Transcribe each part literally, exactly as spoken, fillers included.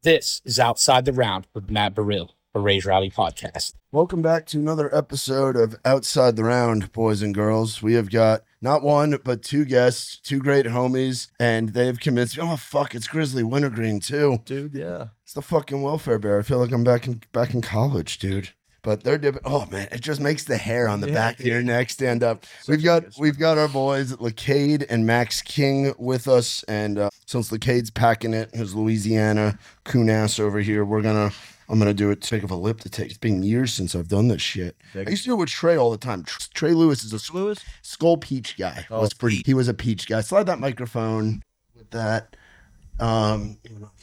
This is Outside the Round with Matt Burrill for Raise Rowdy Podcast. Welcome back to another episode of Outside the Round, boys and girls. We have got not one, but two guests, two great homies, and they have convinced me, oh, fuck, it's Grizzly Wintergreen, too. Dude, yeah. It's the fucking welfare bear. I feel like I'm back in back in college, dude. But they're dipping. Oh, man, it just makes the hair on the Yeah, back of your dude. neck stand up. We've got we've got our boys, Lacade and Max King, with us. And uh, since Lacade's packing it, his Louisiana coon ass over here, we're going to... I'm going to do it to take of a lip to take. It's been years since I've done this shit. I used to do it with Trey all the time. Tr- Trey Lewis is a Lewis? Skull Peach guy. Oh, was pretty, he was a peach guy. Slide that microphone with that. Um,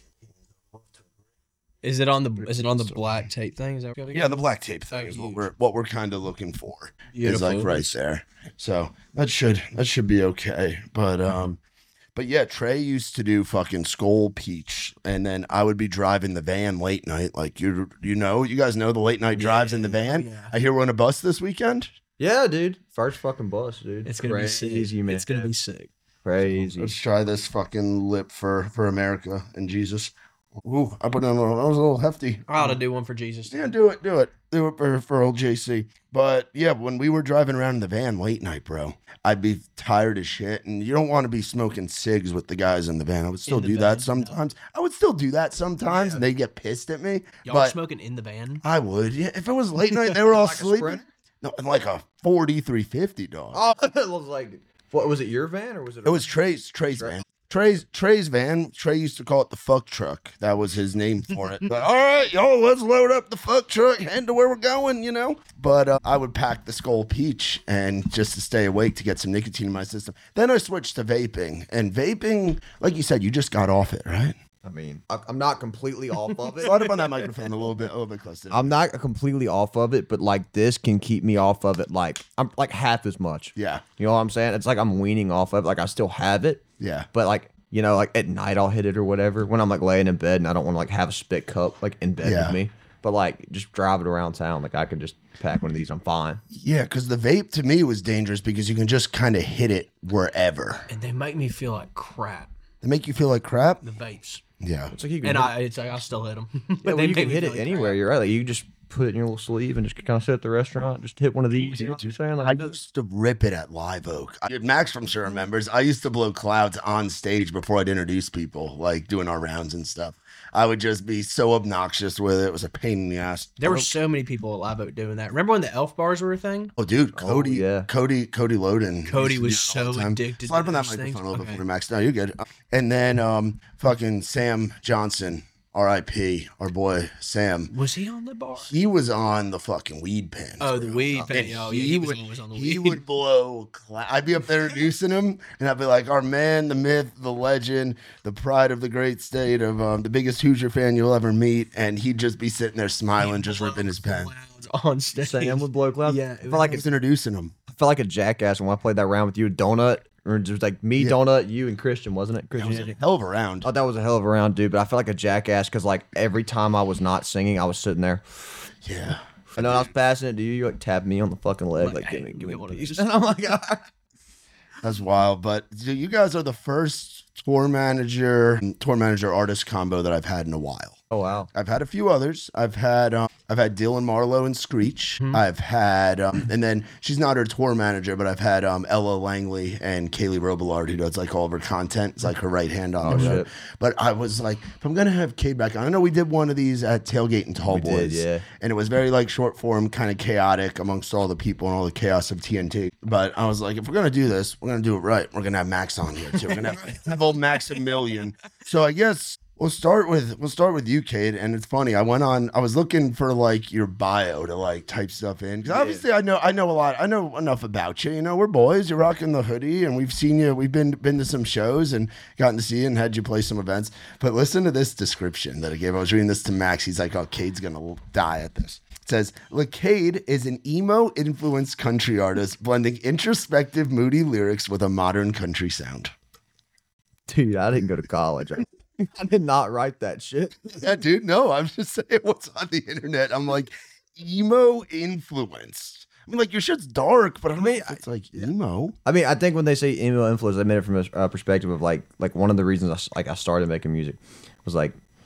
Is it on the is it on the black tape thing? Is that what yeah, the black tape thing is what we're what we're kind of looking for. Is like right there. So that should that should be okay. But um, but yeah, Trey used to do fucking Skull Peach, and then I would be driving the van late night. Like you you know, you guys know the late night drives in the van. yeah. I hear we're on a bus this weekend. Yeah, dude. First fucking bus, dude. It's gonna Crazy, be sick. man. It's gonna be sick. Crazy. Let's try this fucking lip for for America and Jesus. Ooh, I put on a, that was a little hefty. I ought to do one for Jesus. Yeah, do it, do it. Do it for, for old J C. But yeah, when we were driving around in the van late night, bro, I'd be tired as shit. And you don't want to be smoking cigs with the guys in the van. I would still In the do van, that sometimes. I would still do that sometimes, and they get pissed at me. Y'all but smoking in the van? I would. Yeah, if it was late night, they were all Like a sleeping. Sprinter? No, like a forty three fifty, dog. Oh, it was like, what was it? Your van or was it? It was Trey's Trey's Trey. van. Trey's Trey's van. Trey used to call it the fuck truck. That was his name for it. But all right, yo, let's load up the fuck truck, head to where we're going, you know. But uh, I would pack the Skull Peach and just to stay awake to get some nicotine in my system. Then I switched to vaping, and vaping, like you said, you just got off it, right? I mean, I, I'm not completely off of it. Slide up on that microphone a little bit, a little bit closer. I'm not completely off of it, but like this can keep me off of it. Like I'm like half as much. Yeah, You know what I'm saying? It's like I'm weaning off of it. Like I still have it, yeah. but like you know, like at night I'll hit it or whatever when I'm like laying in bed and I don't want to like have a spit cup like in bed Yeah. with me. But like just drive it around town. Like I can just pack one of these. I'm fine. Yeah, because the vape to me was dangerous because you can just kind of hit it wherever. And they make me feel like crap. They make you feel like crap. The vapes. Yeah. It's like you can And hit I, it's like I still hit them. Yeah, well, you can hit it anywhere. You're right. Like, you just put it in your little sleeve and just kind of sit at the restaurant. Just hit one of these. You know what I'm saying? Like, I used to rip it at Live Oak. I, Max from sure remembers. I used to blow clouds on stage before I'd introduce people, like doing our rounds and stuff. I would just be so obnoxious with it. It was a pain in the ass. There were so many people at Live Oak doing that. Remember when the Elf bars were a thing? Oh, dude, Cody, yeah. Cody, Cody Loden. Cody used to was do it all the so time. addicted Slide to up on that those microphone things. a little Okay. bit for Max. No, you're good. And then, um, fucking Sam Johnson, R I P, our boy Sam. Was he on the bar? He was on the fucking weed pen. Oh, the weed And pen. Oh, yeah, he was always on the He weed. would blow. Cla- I'd be up there introducing him, and I'd be like, "Our man, the myth, the legend, the pride of the great state of um, the biggest Hoosier fan you'll ever meet," and he'd just be sitting there smiling, just ripping his pen. Clouds on stage. Sam would blow clouds. Yeah, I it felt was like I a, was introducing him. I felt like a jackass when I played that round with you, Donut, or just like me, Yeah. Donut, you, and Christian, wasn't it? That Christian. was a hell of a round. Oh, that was a hell of a round, dude. But I felt like a jackass because like every time I was not singing, I was sitting there. Yeah. And then I was passing it to you, you like tapped me on the fucking leg, Like, like, hey, give me, give give me me one one of of these. these. And I'm like, ah. That's wild. But dude, you guys are the first tour manager, tour manager artist combo that I've had in a while. Oh wow. I've had a few others. I've had um, I've had Dylan Marlowe and Screech. Hmm. I've had um, and then she's not her tour manager, but I've had um, Ella Langley and Kaylee Robillard, who does like all of her content. It's like her right hand on Oh, the road. shit. But I was like, if I'm gonna have Kate back on, I know we did one of these at Tailgate and Tall We did, Boys, yeah. and it was very like short form, kind of chaotic amongst all the people and all the chaos of T N T. But I was like, if we're gonna do this, we're gonna do it right. We're gonna have Max on here too. We're gonna have, have old Maximilian. So I guess. We'll start with we'll start with you, Cade. And it's funny. I went on. I was looking for like your bio to like type stuff in because obviously I know I know a lot. I know enough about you. You know, we're boys. You're rocking the hoodie, and we've seen you. We've been been to some shows and gotten to see you and had you play some events. But listen to this description that I gave. I was reading this to Max. He's like, "Oh, Cade's gonna die at this." It says, Lacade is an emo-influenced country artist blending introspective, moody lyrics with a modern country sound. Dude, I didn't go to college. I, I did not write that shit. Yeah, dude, no, I'm just saying what's on the internet. I'm like, emo influence. I mean, like, your shit's dark, but I mean, it's like emo. I mean, I think when they say emo influence, they meant it from a uh, perspective of like, like one of the reasons I, s- like I started making music was like,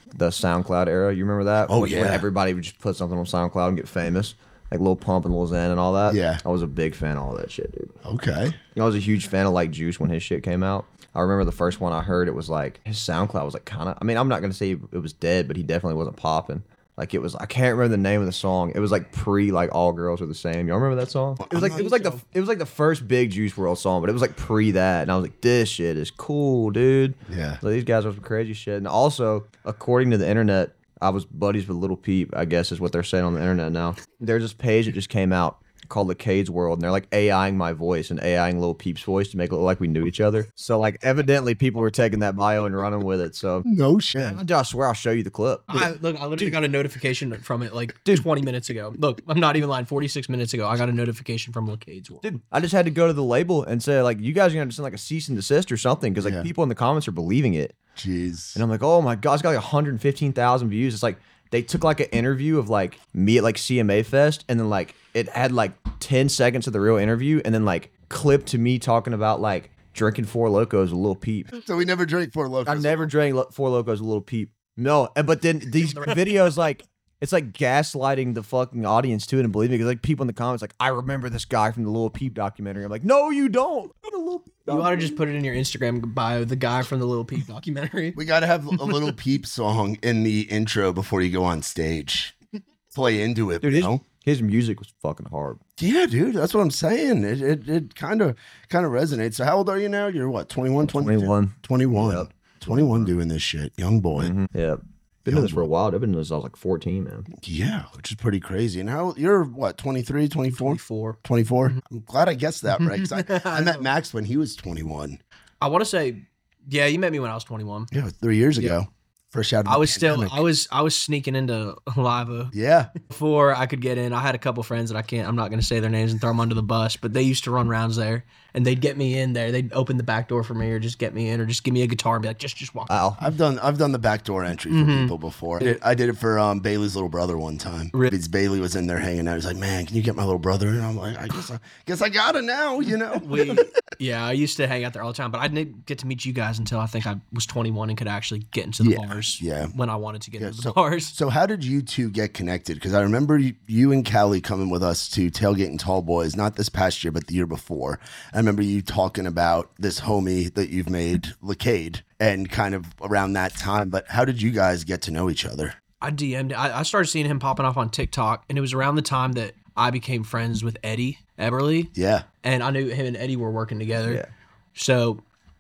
the SoundCloud era. You remember that? Oh, Like, when yeah. everybody would just put something on SoundCloud and get famous, like Lil Pump and Lil Xan and all that. Yeah. I was a big fan of all that shit, dude. Okay. I was a huge fan of like Juice when his shit came out. I remember the first one I heard, it was like his SoundCloud was like kind of. I mean, I'm not gonna say it was dead, but he definitely wasn't popping. Like it was, I can't remember the name of the song. It was like pre, like All Girls Are the Same. Y'all remember that song? It was like it was like the it was like the first big Juice world song, but it was like pre that, and I was like, this shit is cool, dude. Yeah. So these guys are some crazy shit, and also according to the internet, I was buddies with Little Peep. I guess is what they're saying on the internet now. There's this page that just came out called the Cade's World, and they're like AIing my voice and AIing Lil Peep's voice to make it look like we knew each other. So like evidently people were taking that bio and running with it. So No shit. I swear I'll show you the clip. I, look, I literally got a notification from it like twenty minutes ago. Look, I'm not even lying. forty-six minutes ago, I got a notification from Lacade's World. Dude, I just had to go to the label and say like, you guys are gonna send like a cease and desist or something because like Yeah. people in the comments are believing it. Jeez. And I'm like, oh my god, it's got like one hundred fifteen thousand views. It's like they took like an interview of like me at like C M A Fest, and then like it had like ten seconds of the real interview, and then like clip to me talking about like drinking Four Locos with Lil Peep. So we never drank Four Locos. I never drank Lo- Four Locos with Lil Peep. No, and but then these videos like it's like gaslighting the fucking audience too, and believe me, because like people in the comments like, I remember this guy from the Lil Peep documentary. I'm like, no, you don't. Not a Lil Peep You ought to documentary. just put it in your Instagram bio, the guy from the Little Peep documentary. We got to have a little Peep song in the intro before you go on stage. Play into it, Dude, you his, know? his music was fucking hard. Yeah, dude, that's what I'm saying. It it it kind of kind of resonates. So how old are you now? You're what, twenty-one, twenty-two? twenty-one. twenty-one. Yep. twenty-one doing this shit. Young boy. Mhm. Yeah. Been doing this for a while. I've been doing this since I was like fourteen, man. Yeah, which is pretty crazy. And how you're what, twenty-three, twenty-four? twenty-four. twenty-four? I'm glad I guessed that right. 'Cause I, I met Max when he was twenty-one. I want to say, yeah, you met me when I was twenty-one. Yeah, three years ago. First shout out. I was still, I was, I was sneaking into Liva Yeah. before I could get in. I had a couple friends that I can't, I'm not going to say their names and throw them under the bus, but they used to run rounds there, and they'd get me in there. They'd open the back door for me, or just get me in, or just give me a guitar and be like, just, just walk. Wow. I've done I've done the backdoor entry for Mhm. people before. I did, I did it for um, Bailey's little brother one time. Really? Because Bailey was in there hanging out. He's like, "Man, can you get my little brother?" And I'm like, "I guess I guess I got it now." You know. We, yeah, I used to hang out there all the time, but I didn't get to meet you guys until I think I was twenty-one and could actually get into the Yeah, bars. yeah. When I wanted to get Yeah, into the so- bars. So how did you two get connected? Because I remember you, you and Callie coming with us to Tailgating Tall Boys, not this past year, but the year before. I remember you talking about this homie that you've made, Lacade, and kind of around that time. But how did you guys get to know each other? I D M'd. I, I started seeing him popping off on TikTok, and it was around the time that I became friends with Eddie Eberly, Yeah. and I knew him and Eddie were working together. Yeah. So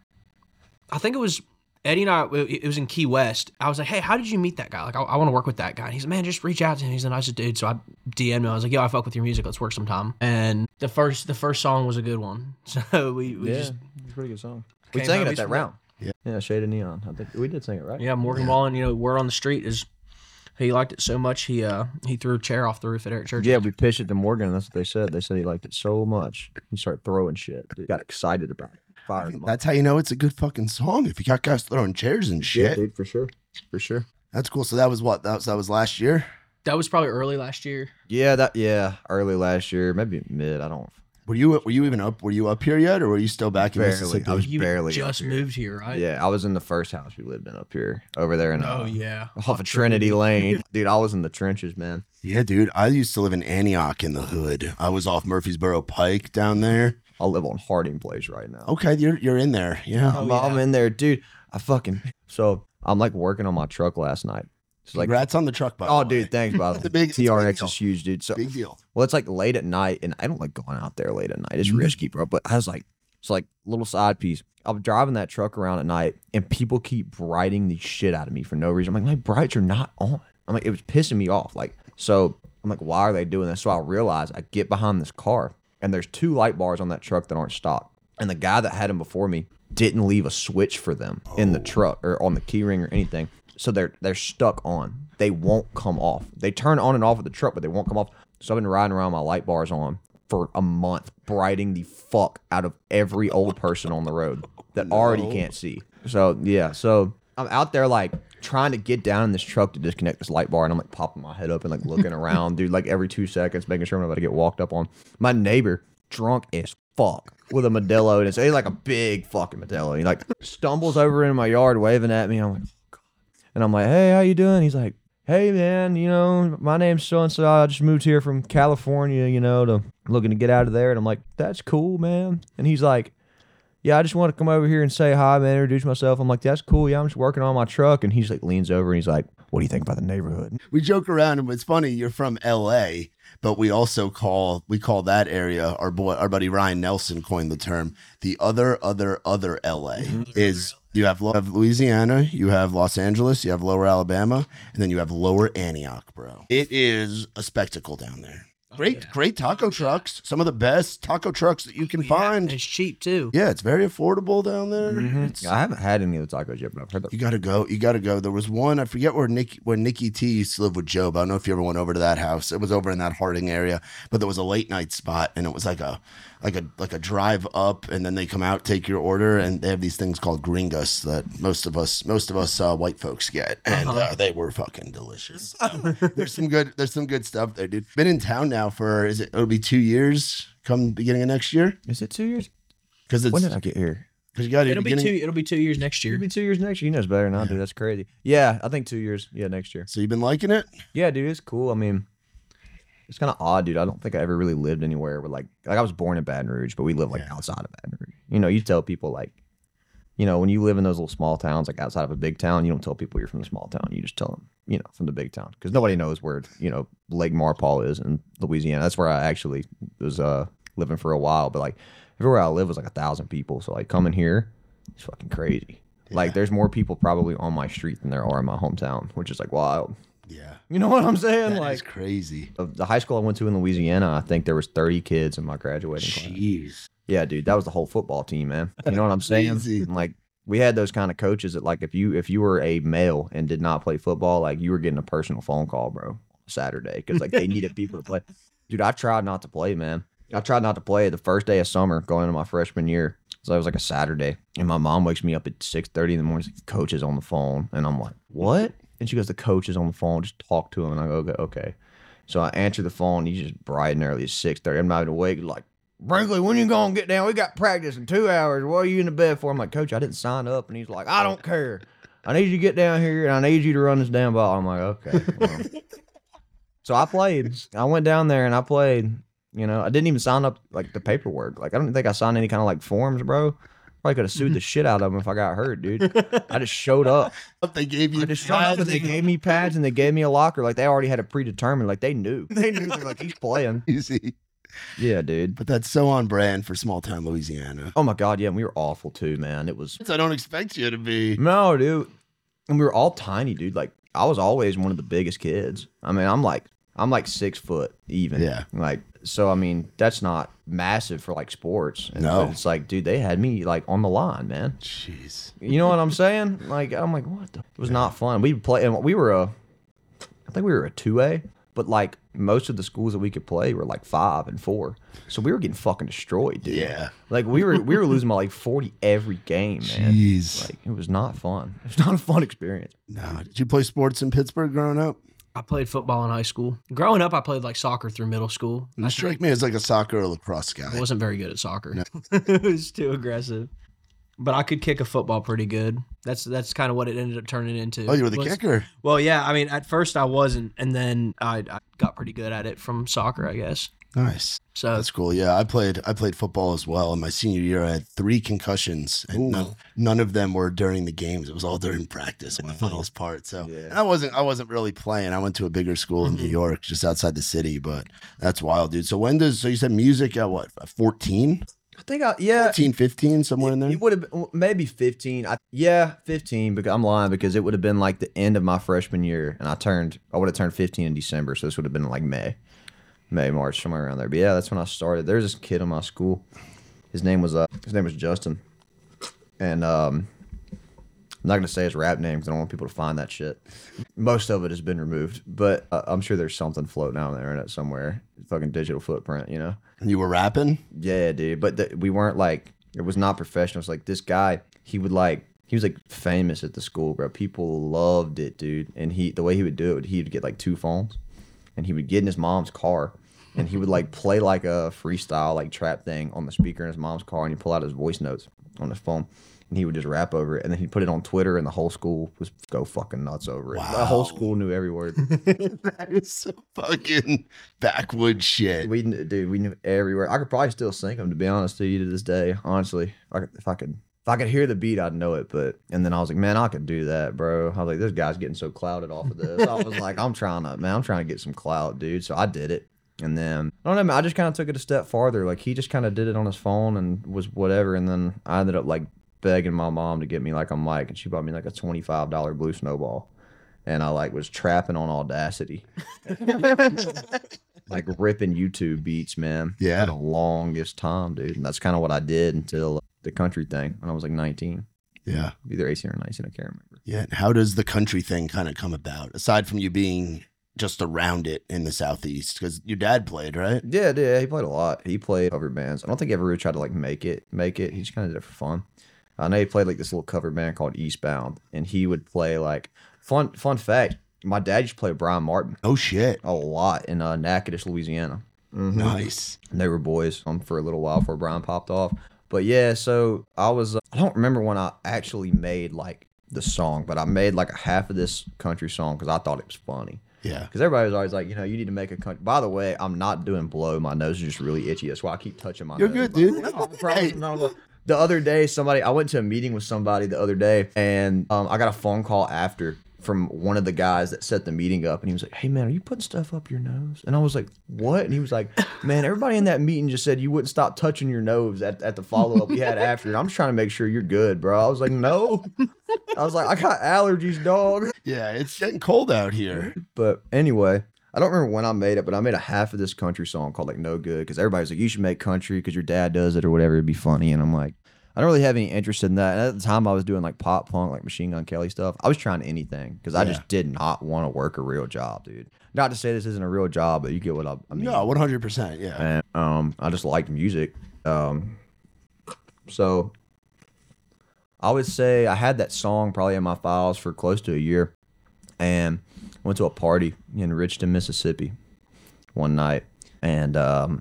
I think it was Eddie and I. It was in Key West. I was like, "Hey, how did you meet that guy? Like, I, I want to work with that guy." And he's like, "Man, just reach out to him. He's the nicest dude." So I D M'd him. I was like, "Yo, I fuck with your music. Let's work sometime." And the first, the first song was a good one. So we, we yeah, just it's a pretty good song. We came sang out, it we at that split. round. Yeah. Yeah, Shade of Neon. I think we did sing it, right? Yeah, Morgan Wallen, you know, word on the street is he liked it so much he uh he threw a chair off the roof at Eric Church. Yeah, we pitched it to Morgan, and that's what they said. They said he liked it so much. He started throwing shit. Dude, got excited about it. Fired him up. That's how you know it's a good fucking song. If you got guys throwing chairs and Yeah, shit. dude, for sure. For sure. That's cool. So that was what? That was, that was last year? That was probably early last year. Yeah, that yeah, early last year, maybe mid. I don't Were you were you even up? Were you up here yet, or were you still back in Barely. Mississippi? I was You barely up just here. moved here, right? Yeah, I was in the first house we lived in up here, over there in uh, Oh yeah. off of Trinity Lane. Dude, I was in the trenches, man. Yeah, dude. I used to live in Antioch in the hood. I was off Murfreesboro Pike down there. I live on Harding Place right now. Okay, you're you're in there. Yeah. Oh, I'm, yeah. I'm in there, dude. I fucking so I'm like working on my truck last night. It's like, Congrats on the truck, by oh, the way. dude, thanks, brother. It's a big- it's a T R big X deal. is huge, dude. So Big deal. well, it's like late at night, and I don't like going out there late at night. It's Mhm. risky, bro. But I was like, it's like little side piece. I'm driving that truck around at night, and people keep brighting the shit out of me for no reason. I'm like, my brights are not on. I'm like, it was pissing me off. Like, so I'm like, why are they doing this? So I realize I get behind this car, and there's two light bars on that truck that aren't stopped. And the guy that had them before me didn't leave a switch for them in the truck or on the key ring or anything. So they're they're stuck on. They won't come off. They turn on and off with the truck, but they won't come off. So I've been riding around with my light bars on for a month, brighting the fuck out of every old person on the road that already No. can't see. So yeah, so I'm out there like trying to get down in this truck to disconnect this light bar, and I'm like popping my head up and like looking around, dude, like every two seconds, making sure I'm not about to get walked up on. My neighbor, drunk as fuck, with a Modelo, and it's he's like a big fucking Modelo. He like stumbles over in my yard waving at me. I'm like, oh, God. And I'm like, hey, how you doing? He's like, hey, man, you know, my name's so-and-so. I just moved here from California, you know, to looking to get out of there. And I'm like, that's cool, man. And he's like, yeah, I just want to come over here and say hi, man, introduce myself. I'm like, that's cool. Yeah, I'm just working on my truck. And he's like, leans over and he's like, what do you think about the neighborhood? We joke around, and it's funny. You're from L A, but we also call we call that area, our boy, our buddy Ryan Nelson coined the term, the other, other, other L A. Mm-hmm. Is you have, you have Louisiana, you have Los Angeles, you have Lower Alabama, and then you have Lower Antioch, bro. It is a spectacle down there. Great, yeah. great taco trucks. Some of the best taco trucks that you can yeah, find. It's cheap too. Yeah, it's very affordable down there. Mm-hmm. I haven't had any of the tacos yet, but I've heard that. You gotta go. You gotta go. There was one. I forget where Nick, where Nikki T used to live with Joe. But I don't know if you ever went over to that house. It was over in that Harding area. But there was a late night spot, and it was like a, like a, like a drive up, and then they come out, take your order, and they have these things called gringos that most of us, most of us uh, white folks get, and uh-huh. uh, they were fucking delicious. there's some good. There's some good stuff there, dude. Been in town now for is it? It'll be two years. Come beginning of next year. Is it two years? Because it's when did I get here? Because you got it'll beginning... be two. It'll be two years next year. It'll be two years next year. You know it's better than I do. That's crazy. Yeah, I think two years. Yeah, next year. So you've been liking it? Yeah, dude, it's cool. I mean, it's kind of odd, dude. I don't think I ever really lived anywhere where like like I was born in Baton Rouge, but we live like yeah. outside of Baton Rouge. You know, you tell people like, you know, when you live in those little small towns, like outside of a big town, you don't tell people you're from the small town. You just tell them, you know, from the big town, because nobody knows where, you know, Lake Marpol is in Louisiana. That's where I actually was uh, living for a while. But like everywhere I live was like a thousand people. So like coming here, it's fucking crazy. Yeah. Like there's more people probably on my street than there are in my hometown, which is like wild. Yeah. You know what I'm saying? That like is crazy. The high school I went to in Louisiana, I think there was thirty kids in my graduating class. Jeez. Yeah, dude, that was the whole football team, man. You know what I'm saying? Like we had those kind of coaches that like if you if you were a male and did not play football, like you were getting a personal phone call, bro, Saturday, because like they needed people to play. Dude, I tried not to play, man. I tried not to play the first day of summer going into my freshman year. So it was like a Saturday, and my mom wakes me up at six thirty in the morning. She's like, coach is on the phone, and I'm like, what? And she goes, the coach is on the phone. Just talk to him. And I go, okay. okay. So I answer the phone. He's just bright and early. It's six thirty. I'm not even awake. Like, Brinkley, when you going to get down? We got practice in two hours. What are you in the bed for? I'm like, coach, I didn't sign up. And he's like, I don't care. I need you to get down here, and I need you to run this damn ball. I'm like, okay. Well. So I played. I went down there, and I played. You know, I didn't even sign up, like, the paperwork. Like, I don't think I signed any kind of, like, forms, bro. Probably could have sued the shit out of them if I got hurt, dude. I just showed up. They gave you I just showed up and they gave me pads and they gave me a locker. Like they already had it predetermined. Like they knew. They knew. They're like, he's playing. You see? Yeah, dude. But that's so on brand for small town Louisiana. Oh my God, yeah. And we were awful too, man. It was. I don't expect you to be. No, dude. And we were all tiny, dude. Like I was always one of the biggest kids. I mean, I'm like, I'm like six foot even. Yeah. Like. So, I mean, that's not massive for, like, sports. And no. It's like, dude, they had me, like, on the line, man. Jeez. You know what I'm saying? Like, I'm like, what the? It was not fun. We play, and we were a, I think we were a two A, but, like, most of the schools that we could play were, like, five and four. So we were getting fucking destroyed, dude. Yeah. Like, we were we were losing by, like, forty every game, man. Jeez. Like, it was not fun. It was not a fun experience. No. Did you play sports in Pittsburgh growing up? I played football in high school. Growing up, I played like soccer through middle school. You strike me as like a soccer or lacrosse guy. I wasn't very good at soccer. No. It was too aggressive. But I could kick a football pretty good. That's that's kind of what it ended up turning into. Oh, you were the was, kicker? Well, yeah. I mean, at first I wasn't, and then I, I got pretty good at it from soccer, I guess. Nice. So that's cool. Yeah, I played I played football as well. In my senior year, I had three concussions, and none, none of them were during the games. It was all during practice, my funnest part. So yeah. And I wasn't I wasn't really playing. I went to a bigger school in New York, just outside the city. But that's wild, dude. So when does so you said music at what fourteen? I think I yeah fourteen, fifteen, somewhere it, in there. It would have been maybe fifteen. I, yeah, fifteen. Because I'm lying because it would have been like the end of my freshman year, and I turned I would have turned fifteen in December, so this would have been like May. May, March, somewhere around there. But yeah, that's when I started. There's this kid in my school. His name was uh, his name was Justin, and um, I'm not gonna say his rap name because I don't want people to find that shit. Most of it has been removed, but uh, I'm sure there's something floating out on the internet somewhere. Fucking digital footprint, you know. You were rapping? Yeah, dude. But th- we weren't like it was not professional. It's like this guy. He would like he was like famous at the school, bro. People loved it, dude. And he the way he would do it, he'd get like two phones. And he would get in his mom's car, and he would like play like a freestyle like trap thing on the speaker in his mom's car, and he'd pull out his voice notes on his phone, and he would just rap over it, and then he'd put it on Twitter, and the whole school was go fucking nuts over it. Wow. The whole school knew every word. That is so fucking backwoods shit. We kn- dude, we knew every word. I could probably still sing them, to be honest to you, to this day. Honestly, if I could, if I could, if I could hear the beat, I'd know it. But and then I was like, man, I could do that, bro. I was like, this guy's getting so clouded off of this. I was like, I'm trying to, man, I'm trying to get some clout, dude. So I did it. And then I don't know, man, I just kind of took it a step farther. Like he just kind of did it on his phone and was whatever. And then I ended up like begging my mom to get me like a mic, and she bought me like a twenty-five dollar Blue Snowball. And I like was trapping on Audacity, like ripping YouTube beats, man. Yeah. For the longest time, dude. And that's kind of what I did until the country thing when I was like nineteen. Yeah. Either eighteen or nineteen, I can't remember. Yeah. And how does the country thing kind of come about, aside from you being just around it in the Southeast? Because your dad played, right? Yeah, yeah, he played a lot. He played cover bands. I don't think he ever really tried to like make it, make it. He just kind of did it for fun. I know he played like this little cover band called Eastbound, and he would play like fun. Fun fact: my dad used to play with Brian Martin Oh shit. a lot in uh, Natchitoches, Louisiana. Nice. And they were boys um, for a little while before Brian popped off. But yeah, so I was. Uh, I don't remember when I actually made like the song, but I made like a half of this country song because I thought it was funny. Yeah. Because everybody was always like, you know, you need to make a country. By the way, I'm not doing blow. My nose is just really itchy. That's why I keep touching my You're nose. good, dude. No, I promise I'm not- The other day, somebody, I went to a meeting with somebody the other day, and um, I got a phone call after from one of the guys that set the meeting up, and he was like, hey, man, are you putting stuff up your nose? And I was like, what? And he was like, man, everybody in that meeting just said you wouldn't stop touching your nose at, at the follow-up we had after. And I'm just trying to make sure you're good, bro. I was like, no. I was like, I got allergies, dog. Yeah. It's getting cold out here. But anyway, I don't remember when I made it, but I made a half of this country song called like No Good, because everybody's like, you should make country because your dad does it or whatever. It'd be funny. And I'm like, I don't really have any interest in that. And at the time, I was doing like pop punk, like Machine Gun Kelly stuff. I was trying anything because I Yeah. just did not want to work a real job, dude. Not to say this isn't a real job, but you get what I, I mean. No, one hundred percent. Yeah. And um, I just liked music. Um, so I would say I had that song probably in my files for close to a year, and went to a party in Richton, Mississippi, one night, and um,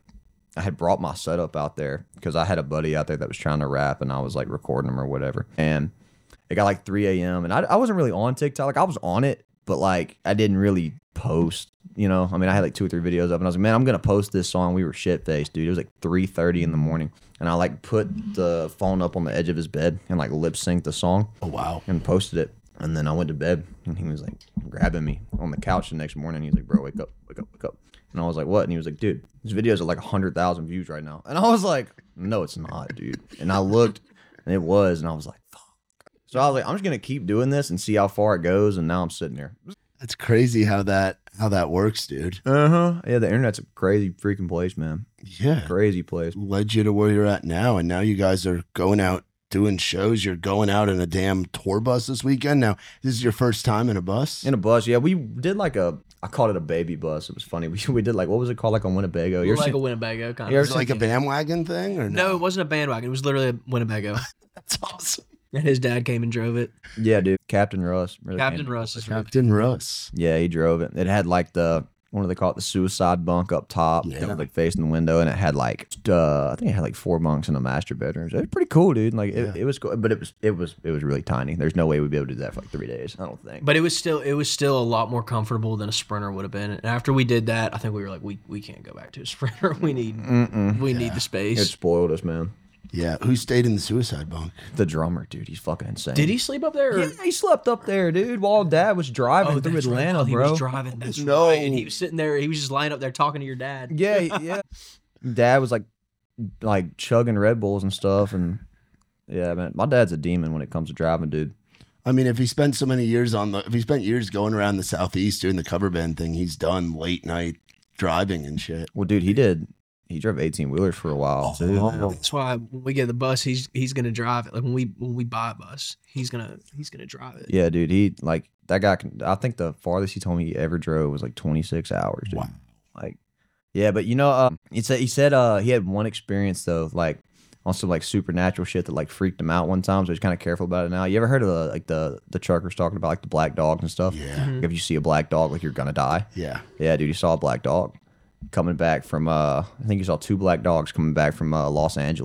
I had brought my setup out there because I had a buddy out there that was trying to rap, and I was like recording him or whatever, and it got like three a.m. and I, I wasn't really on TikTok. Like I was on it, but like I didn't really post. You know, I mean, I had like two or three videos up, and I was like, man, I'm gonna post this song. We were shit faced, dude. It was like three thirty in the morning, and I like put the phone up on the edge of his bed and like lip synced the song Oh wow. and posted it. And then I went to bed, and he was like grabbing me on the couch the next morning. He was like, bro, wake up, wake up, wake up. And I was like, what? And he was like, dude, this video's at like one hundred thousand views right now. And I was like, no, it's not, dude. And I looked, and it was, and I was like, fuck. So I was like, I'm just going to keep doing this and see how far it goes. And now I'm sitting there. That's crazy how that how that works, dude. Uh-huh. Yeah, the internet's a crazy freaking place, man. Yeah. Crazy place. Led you to where you're at now, and now you guys are going out doing shows. You're going out in a damn tour bus this weekend. Now, this is your first time in a bus? In a bus, yeah. We did like a, I called it a baby bus. It was funny. We, we did like, what was it called? Like on Winnebago. You ever like seen- a Winnebago kind You of. ever Is it like a bandwagon thing or no? No, it wasn't a bandwagon. It was literally a Winnebago. That's awesome. And his dad came and drove it. Yeah, dude. Captain Russ. Really Captain came- Russ is really Captain Russ. Yeah, he drove it. It had like the, what do they call it? The suicide bunk up top. Yeah. It was like facing the window, and it had like, uh, I think it had like four bunks in the master bedrooms. It was pretty cool, dude. Like it, Yeah. it was cool, but it was, it was, it was really tiny. There's no way we'd be able to do that for like three days. I don't think. But it was still it was still a lot more comfortable than a Sprinter would have been. And after we did that, I think we were like, we we can't go back to a Sprinter. We need Mm-mm. we need the space. It spoiled us, man. Yeah. Who stayed in the suicide bunk? The drummer, dude, he's fucking insane. Did he sleep up there? Or? Yeah, he slept up there, dude, while Dad was driving Oh, through that's right. Atlanta, While he bro. was driving. That's No. right. And he was sitting there. He was just lying up there talking to your dad. Yeah, yeah. Dad was like, like chugging Red Bulls and stuff, and yeah, man, my dad's a demon when it comes to driving, dude. I mean, if he spent so many years on the, if he spent years going around the Southeast doing the cover band thing, he's done late night driving and shit. Well, dude, he did. He drove eighteen wheelers for a while too. Oh. That's why when we get the bus, he's he's gonna drive it. Like when we when we buy a bus, he's gonna he's gonna drive it. Yeah, dude, he like that guy. Can, I think the farthest he told me he ever drove was like twenty-six hours, dude. Wow. Like, yeah, but you know, uh, he said he said uh he had one experience though, like also like supernatural shit that like freaked him out one time, so he's kind of careful about it now. You ever heard of the like the the truckers talking about like the black dogs and stuff? Yeah. Mm-hmm. Like, if you see a black dog, like you're gonna die. Yeah. Yeah, dude, he saw a black dog coming back from uh I think he saw two black dogs coming back from uh, Los Angeles.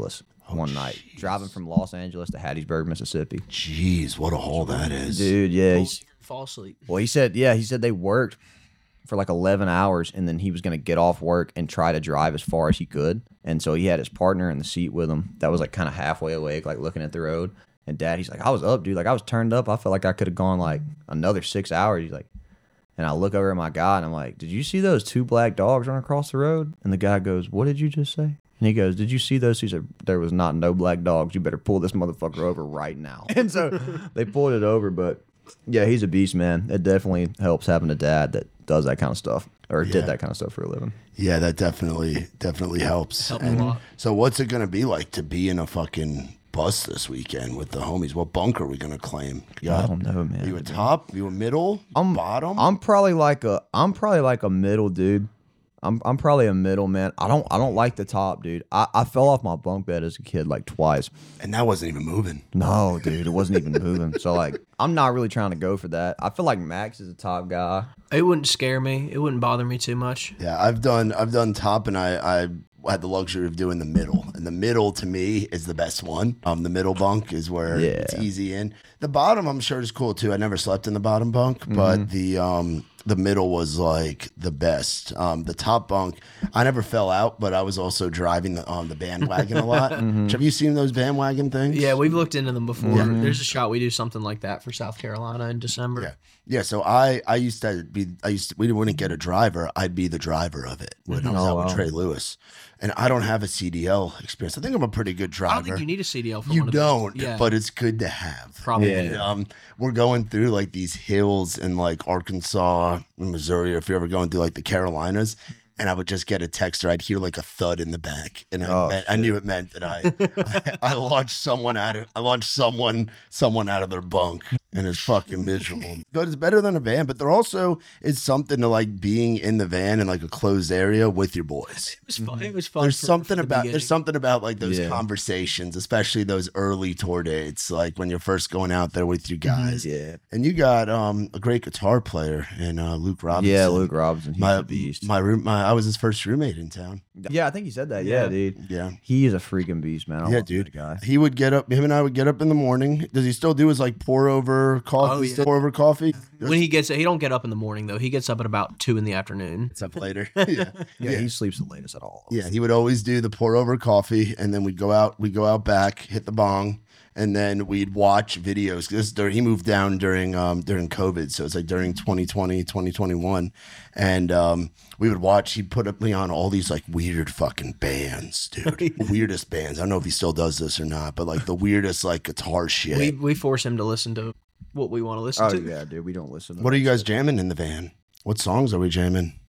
one night, driving from Los Angeles to Hattiesburg, Mississippi. Jeez, what a haul that is. Dude, yeah. He's, Fall asleep. well, he said, yeah, he said they worked for like eleven hours, and then he was going to get off work and try to drive as far as he could. And so he had his partner in the seat with him that was like kind of halfway awake, like looking at the road. And Dad, he's like, I was up, dude. Like, I was turned up. I felt like I could have gone like another six hours. He's like, and I look over at my guy and I'm like, did you see those two black dogs run across the road? And the guy goes, what did you just say? And he goes, did you see those? He said, there was not no black dogs. You better pull this motherfucker over right now. And so they pulled it over. But yeah, he's a beast, man. It definitely helps having a dad that does that kind of stuff or Yeah. did that kind of stuff for a living. Yeah, that definitely definitely helps. Helped a And lot. so what's it gonna be like to be in a fucking bus this weekend with the homies? What bunk are we gonna claim? Yeah. I don't know, man. Are you a top? You a middle? I'm bottom? I'm probably like a I'm probably like a middle dude. I'm I'm probably a middle man. I don't I don't like the top, dude. I, I fell off my bunk bed as a kid like twice. and that wasn't even moving. No, dude, it wasn't even moving. So like I'm not really trying to go for that. I feel like Max is a top guy. It wouldn't scare me. It wouldn't bother me too much. Yeah, I've done I've done top, and I I had the luxury of doing the middle, and the middle to me is the best one. Um, the middle bunk is where Yeah. it's easy in. The bottom I'm sure is cool too. I never slept in the bottom bunk, but the um the middle was like the best. Um, the top bunk, I never fell out, but I was also driving the on the bandwagon a lot. Have you seen those bandwagon things? Yeah, we've looked into them before. There's a shot we do something like that for South Carolina in December. Yeah. Yeah, so I I used to be I used to, we wouldn't get a driver. I'd be the driver of it when I was Oh, out with wow. Trey Lewis, and I don't have a C D L experience. I think I'm a pretty good driver. I don't think you need a C D L for You one of don't, those. Yeah, but it's good to have. probably. Yeah. And, um, we're going through like these hills in like Arkansas, Missouri, or if you're ever going through like the Carolinas. And I would just get a text, or I'd hear like a thud in the back, and I, Oh, meant- I knew it meant that I, I, I launched someone out of, I launched someone, someone out of their bunk, and it's fucking miserable. But it's better than a van, but there also is something to like being in the van in like a closed area with your boys. It was fun. It was fun. There's for- something for the about beginning. there's something about like those Yeah. conversations, especially those early tour dates, like when you're first going out there with you guys. Yeah. And you got um a great guitar player in uh, Luke Robinson. Yeah, Luke Robinson. He's my a beast. my room, my I was his first roommate in town. yeah, I think he said that. Yeah, Yeah. dude. Yeah, He is a freaking beast, man. I yeah, love dude. that guy. He would get up. Him and I would get up in the morning. Does he still do his like pour over coffee? Oh, yeah. Still pour over coffee. When he gets, he don't get up in the morning though. He gets up at about two in the afternoon. It's up later. yeah. Yeah, Yeah. he sleeps the latest at all. Yeah, he would always do the pour over coffee, and then we'd go out. We'd go out back, hit the bong, and then we'd watch videos. This is during, he moved down during um during COVID, so it's like during twenty twenty, twenty twenty-one, and um we would watch. He'd put up me on all these like weird fucking bands, dude. Weirdest bands. I don't know if he still does this or not, but like the weirdest like guitar shit. We we force him to listen to what we want to listen Oh to. yeah, dude. We don't listen. To what are you guys jamming in the van? What songs are we jamming?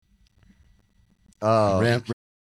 Uh, Ram-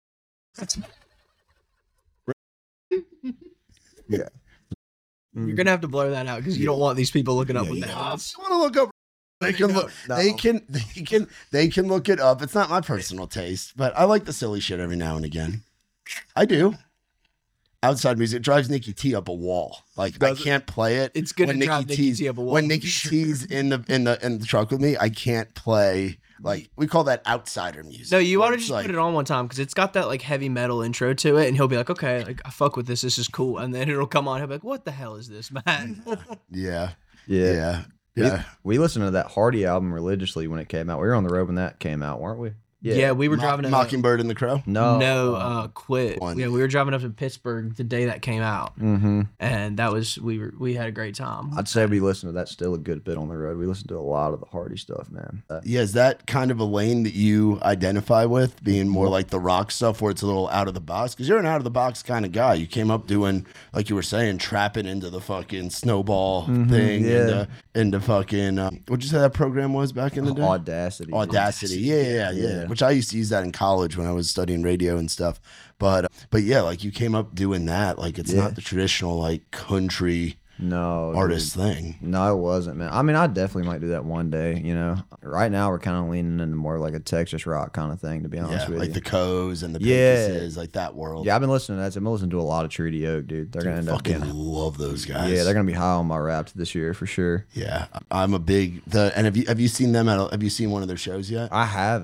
yeah. You're gonna have to blur that out because you don't want these people looking up what that I is. want to look up. They can look. No. They can. They can. They can look it up. It's not my personal taste, but I like the silly shit every now and again. I do. Outside music drives Nikki T up a wall. Like I can't play it. It's gonna when drive Nikki T's T up a wall. When Nikki T's in the in the in the truck with me, I can't play. Like we call that outsider music. No, you where want to it's just like, put it on one time because it's got that like heavy metal intro to it, and he'll be like, "Okay, like I fuck with this. This is cool." And then it'll come on. He'll be like, "What the hell is this, man?" Yeah, Yeah. yeah, We, yeah. we listened to that Hardy album religiously when it came out. We were on the road when that came out, weren't we? yeah. we were Mo- driving. to- Mockingbird and the Crow. No. No, uh, quit. One. Yeah, we were driving up to Pittsburgh the day that came out, Mm-hmm. and that was we were we had a great time. I'd say we listened to that still a good bit on the road. We listened to a lot of the Hardy stuff, man. Uh, Yeah, is that kind of a lane that you identify with, being more like the rock stuff where it's a little out of the box? Because you're an out of the box kind of guy. You came up doing, like you were saying, trapping into the fucking snowball thing, yeah. into, into fucking, uh, what'd you say that program was back in the day? Audacity. Audacity. Yeah, yeah, yeah, yeah. Yeah. Which I used to use that in college when I was studying radio and stuff. But, but yeah, like you came up doing that. Like it's Yeah. not the traditional like country No. dude. artist thing. No, it wasn't, man. I mean, I definitely might do that one day, you know. Right now, we're kind of leaning into more like a Texas rock kind of thing, to be honest Yeah, with like you. the Coes and the Yeah. Pegasus, like that world. Yeah, I've been listening to that. I've been listening to a lot of Treaty Oak, dude. They're Dude, gonna end up fucking being, love those guys. yeah, they're gonna be high on my Wrapped this year for sure. Yeah, I'm a big the and have you have you seen them at a, have you seen one of their shows yet? I haven't, dude.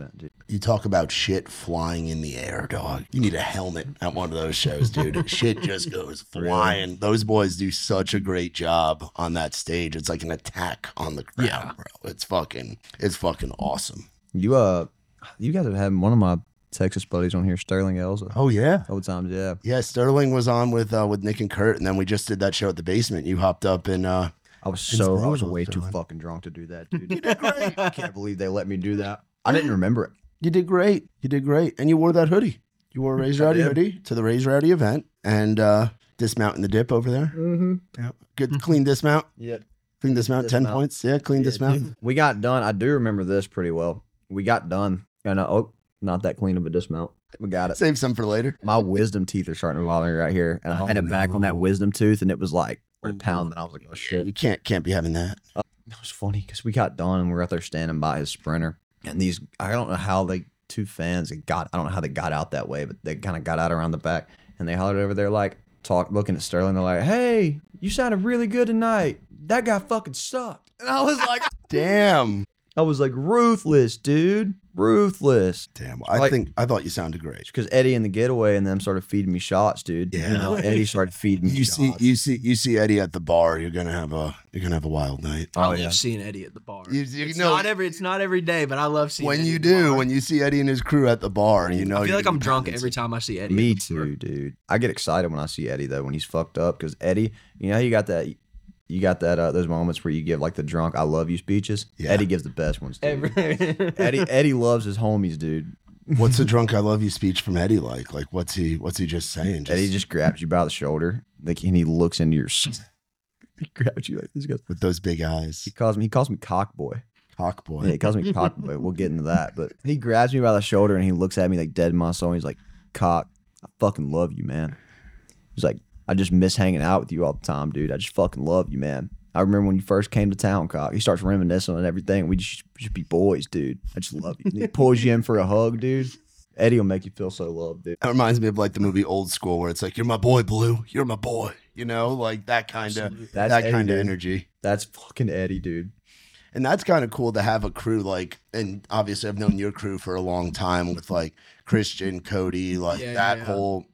You talk about shit flying in the air, dog. You need a helmet at one of those shows, dude. Shit just goes flying. Those boys do such a great job on that stage. It's like an attack on the crowd, Yeah. bro. It's fucking, it's fucking awesome. You uh, you guys have had one of my Texas buddies on here, Sterling Elza. Oh yeah, Old times, yeah. yeah. Sterling was on with uh, with Nick and Kurt, and then we just did that show at the basement. You hopped up and uh, I was It's so I was brutal, way too Sterling. fucking drunk to do that, dude. I can't believe they let me do that. I didn't remember it. you did great. You did great, and you wore that hoodie. You wore a Raise Rowdy did. hoodie to the Raise Rowdy event, and uh, dismounting the dip over there. Mm-hmm. Yeah, good clean dismount. Yeah. Clean dismount, ten Dismount. points. Yeah, clean dismount. We got done. I do remember this pretty well. We got done. And uh, oh, not that clean of a dismount. We got it. Save some for later. My wisdom teeth are starting to bother me right here. And I had Oh, it back on that no. wisdom tooth, and it was like a pound. And I was like, oh shit. You can't can't be having that. It was funny because we got done and we were out there standing by his sprinter. And these, I don't know how they, two fans, they got, I don't know how they got out that way, but they kind of got out around the back. And they hollered over there, like, talk, looking at Sterling. They're like, hey, you sounded really good tonight. That guy fucking sucked. And I was like, Damn. I was like, ruthless, dude. Ruthless. Damn. I Like- think I thought you sounded great. Because Eddie and the getaway and them started feeding me shots, dude. Yeah. You know, Eddie started feeding me You shots. see, you see, you see Eddie at the bar. You're gonna have a, you're gonna have a wild night. I Oh, love yeah. seeing Eddie at the bar. You- you it's know- not every it's not every day, but I love seeing When Eddie you at the do, bar. when you see Eddie and his crew at the bar, you know. I feel you're like gonna I'm be drunk bouncing. every time I see Eddie. Me at the bar. too, dude. I get excited when I see Eddie though when he's fucked up because Eddie, you know, how you got that, you got that uh, those moments where you give like the drunk "I love you" speeches. Yeah. Eddie gives the best ones. Dude. Every- Eddie Eddie loves his homies, dude. What's the drunk "I love you" speech from Eddie like? Like, what's he, what's he just saying? Just, Eddie just grabs you by the shoulder, like, and he looks into your. s- He grabs you like this. He goes. with those big eyes, He calls me. He calls me cock boy. cock boy. Yeah, he calls me cock boy. We'll get into that, but he grabs me by the shoulder and he looks at me like dead in my soul. And he's like, "Cock, I fucking love you, man." He's like, "I just miss hanging out with you all the time, dude. I just fucking love you, man. I remember when you first came to town, Cock." He starts reminiscing on everything. We just just be boys, dude. I just love you. And he pulls you in for a hug, dude. Eddie will make you feel so loved, dude. That reminds me of like the movie Old School, where it's like, "You're my boy, Blue. You're my boy." You know, like that kind of That's that Eddie, kind of dude. energy. That's fucking Eddie, dude. And that's kind of cool to have a crew like, and obviously I've known your crew for a long time with like Christian, Cody, like Yeah, that yeah. whole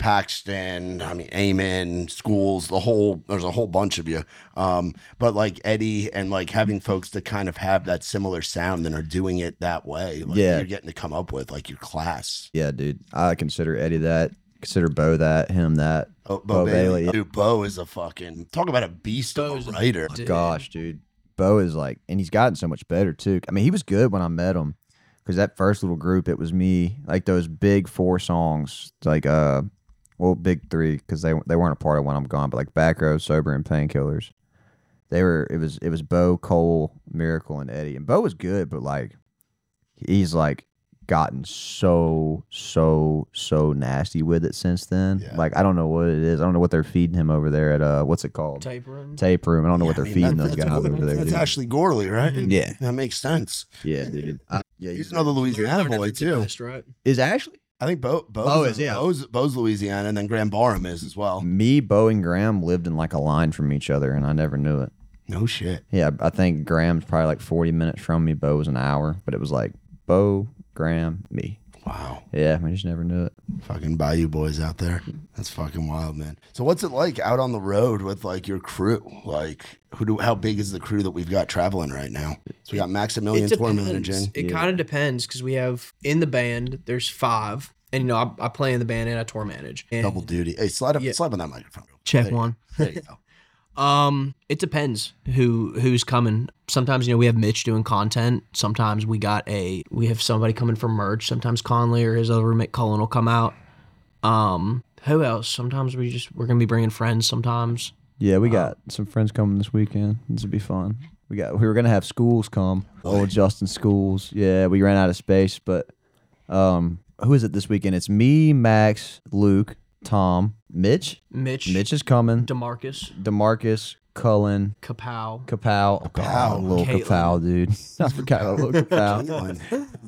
Paxton, I mean, Eamon, Schools, the whole, there's a whole bunch of you. Um, but like Eddie and like having folks that kind of have that similar sound and are doing it that way. Like, Yeah. You're getting to come up with like your class. Yeah, dude. I consider Eddie that. Consider Bo that. Him that. Oh, Bo, Bo Bailey. Bailey. Dude, Bo is a fucking, talk about a beast of Bo's a a- writer. Dude. Gosh, dude. Bo is like, and he's gotten so much better too. I mean, he was good when I met him because that first little group, it was me, like those big four songs, like, uh, well, big three because they they weren't a part of When I'm Gone, but like Back Row, Sober, and Painkillers. They were, it was, it was Bo, Cole, Miracle, and Eddie. And Bo was good, but like, he's like gotten so, so, so nasty with it since then. Yeah. Like, I don't know what it is. I don't know what they're feeding him over there at, uh, what's it called? Tape room. Tape room. I don't know what Yeah, they're I mean, feeding that- those that's guys cool. over there. That's dude. Ashley Gorley, right? Yeah, That makes sense. yeah, dude. I, yeah, He's he's another Louisiana Learn boy everything too. fast, right? is Ashley I think Bo, Bo's, Bo is, yeah. Bo's, Bo's Louisiana, and then Graham Barham is as well. me, Bo, and Graham lived in like a line from each other, and I never knew it. No shit. Yeah, I think Graham's probably like forty minutes from me. Bo was an hour, but it was like Bo, Graham, me. Wow. Yeah, I just never knew it. Fucking Bayou boys out there. That's fucking wild, man. So what's it like out on the road with like your crew? Like who do how big is the crew that we've got traveling right now? So we got Maximilian It tour depends. managing. It Yeah. kind of depends because we have in the band. There's five, and you know I, I play in the band and I tour manage. And Double duty. Hey, slide up Yeah. slide on that microphone. check There you one. go. There you go. Um, it depends who who's coming. Sometimes you know we have Mitch doing content. Sometimes we got a we have somebody coming for merch. Sometimes Conley or his other roommate Cullen will come out. Um, who else? Sometimes we just we're gonna be bringing friends. Sometimes Yeah, we got some friends coming this weekend. This will be fun. We got we were gonna have Schools come. Old Justin Schools. Yeah, we ran out of space, but um, who is it this weekend? It's me, Max, Luke, Tom, Mitch. Mitch, Mitch is coming. Demarcus, Demarcus, Cullen, Kapow. Kapow. Oh, Kapow. little Caitlin. Kapow, dude. I forgot about little Kapow. Caitlin.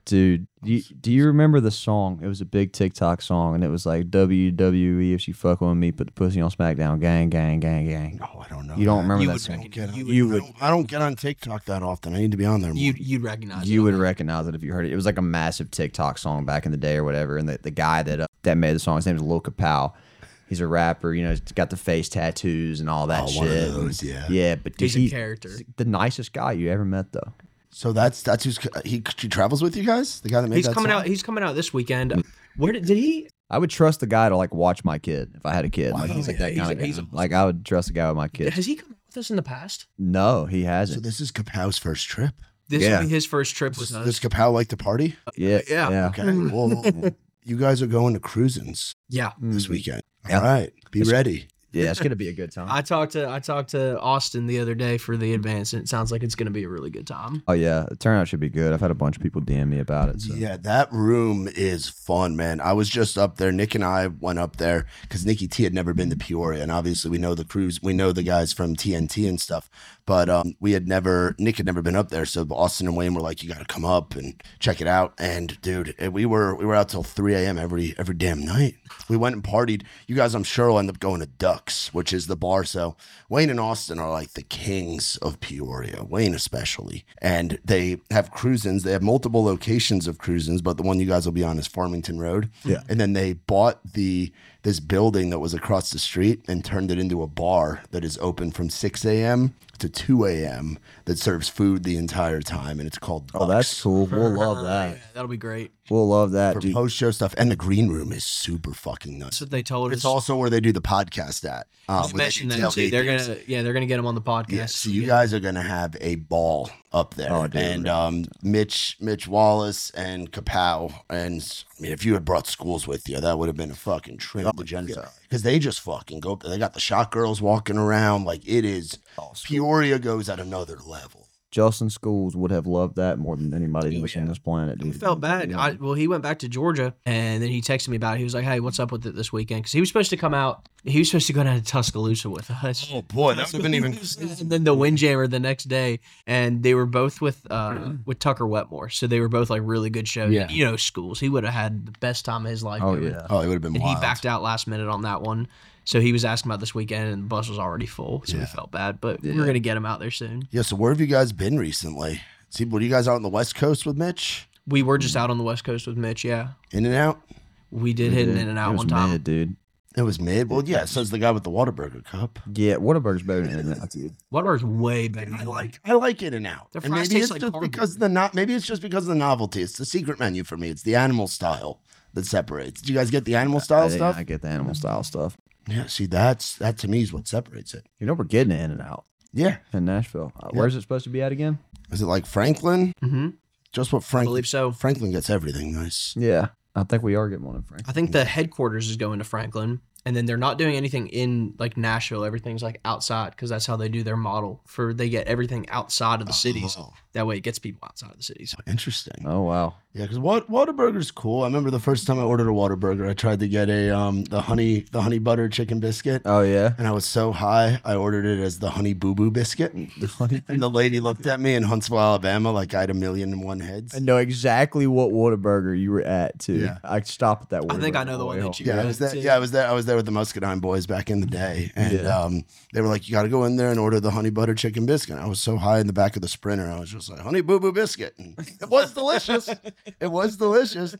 Dude, do you, do you remember the song? It was a big TikTok song, and it was like W W E if she fuck with me, put the pussy on SmackDown, gang, gang, gang, gang. No, I don't know. You don't that. remember You that would song? reckon- Get on- You You I would, don't, I don't get on TikTok that often. I need to be on there more. You you'd recognize you it. would recognize it if you heard it. It was like a massive TikTok song back in the day or whatever. And the, the guy that uh, that made the song, his name is Lil Kapow. He's a rapper. You know, he's got the face tattoos and all that Oh, shit. one of those, yeah. Yeah, but dude, He's a he- character. the nicest guy you ever met, though. So that's that's who's he, he travels with you guys. The guy that made He's that coming song? out. He's coming out this weekend. Where did did he? I would trust the guy to like watch my kid if I had a kid. Like Wow. he's like that He's- kind of guy. he's a- Like I would trust a guy with my kid. Has he come out with us in the past? No, he So hasn't. this is Kapow's first trip. This Yeah. will be his first trip with Does, us. does Kapow like to party? Yeah, yeah. yeah. Okay. Well, you guys are going to cruisins Yeah. this weekend. Yeah. All right. Be ready. Yeah, it's gonna be a good time. I talked to I talked to Austin the other day for the advance, and it sounds like it's going to be a really good time. Oh yeah, the turnout should be good. I've had a bunch of people D M me about it. So. Yeah, that room is fun, man. I was just up there. Nick and I went up there because Nikki T had never been to Peoria, and obviously we know the crews, we know the guys from T N T and stuff. But um, we had never, Nick had never been up there, so Austin and Wayne were like, "You got to come up and check it out." And dude, we were we were out till three a.m. every every damn night. We went and partied. You guys, I'm sure, will end up going to Ducks, which is the bar. So Wayne and Austin are like the kings of Peoria, Wayne especially. And they have cruisins. They have multiple locations of cruisins, but the one you guys will be on is Farmington Road. Yeah. And then they bought the this building that was across the street and turned it into a bar that is open from six a.m. to two a.m. that serves food the entire time, and it's called Ducks. Oh, that's cool. We'll love Yeah, that. that'll be great. We'll love that, For dude. post show stuff. And the green room is super fucking nuts. That's what they told us. It's also where they do the podcast at. Um, They where they mentioned do that too. tailgate They're things. gonna yeah, they're gonna get him on the podcast. Yeah, so you guys are gonna have a ball up there, Oh, dude. and um, Mitch, Mitch Wallace, and Kapow, and I mean, if you had brought schools with you, that would have been a fucking trim agenda because they just fucking go up there. They got the shot girls walking around like it is. Peoria goes at another level. Justin Schools would have loved that more than anybody else on this planet, I dude. felt bad. Yeah. I, well, he went back to Georgia, and then he texted me about it. He was like, "Hey, what's up with it this weekend?" Because he was supposed to come out. He was supposed to go down to Tuscaloosa with us. Oh boy, that would have been even. And then the Windjammer the next day, and they were both with uh with Tucker Wetmore, so they were both like really good shows. Yeah. You know, Schools. He would have had the best time of his life. Oh doing yeah. it. Oh, it would have been And wild. he backed out last minute on that one. So he was asking about this weekend, and the bus was already full. So we Yeah. felt bad, but Yeah. we're gonna get him out there soon. Yeah. So where have you guys been recently? See, were you guys out on the West Coast with Mitch? We were just out on the West Coast with Mitch. Yeah, In and out. we did hit an in and It out was one time. mid, dude. It was mid. Well, yeah. Says the guy with the Whataburger cup. Yeah, Whataburger's better than In-N-Out, dude. Whataburger's way better. I like I like In and Out. Their And fries maybe taste it's like just cardboard. because of the not maybe it's just because of the novelty. It's the secret menu for me. It's the animal style that separates. Do you guys get the animal style I, stuff? I get the animal style stuff. Yeah, see that's that to me is what separates it. You know we're getting an In-N-Out Yeah. in Nashville. Uh, Yeah. Where's it supposed to be at again? Is it like Franklin? Mm-hmm. Just what I Franklin believe so. Franklin gets everything nice. Yeah, I think we are getting one in Frank. I think the headquarters is going to Franklin, and then they're not doing anything in like Nashville. Everything's like outside because that's how they do their model. For they get everything outside of the cities. Oh, That way, it gets people outside of the cities. interesting. Oh wow. Yeah, because what Whataburger's cool. I remember the first time I ordered a Whataburger, I tried to get a um the honey the honey butter chicken biscuit. Oh yeah. And I was so high, I ordered it as the honey boo boo biscuit. And the lady looked at me in Huntsville, Alabama, like I had a million and one heads. I know exactly what Whataburger you were at too. Yeah. I stopped at that. I think I Whataburger know the on one way that home. you- Yeah, I was there. Yeah, I was there. I was there with the Muscadine boys back in the day, and Yeah. um, they were like, "You got to go in there and order the honey butter chicken biscuit." I was so high in the back of the Sprinter, I was just like, "Honey boo boo biscuit." And it was delicious. It was delicious.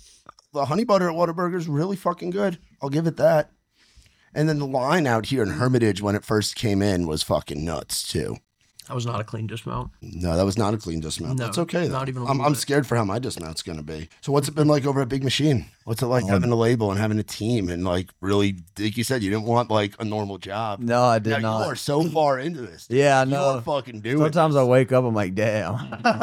The honey butter at Whataburger is really fucking good. I'll give it that. And then the line out here in Hermitage when it first came in was fucking nuts too. That was not a clean dismount. No, that was not a clean dismount. No, That's okay though. not even a I'm, little I'm bit. scared for how my dismount's gonna be. So what's it been like over at Big Machine? What's it like having a label and having a team and like really, like you said, you didn't want like a normal job. No, I did now not. you are so far into this. dude. Yeah, I You know. are fucking doing. Sometimes I wake up, I'm like, damn.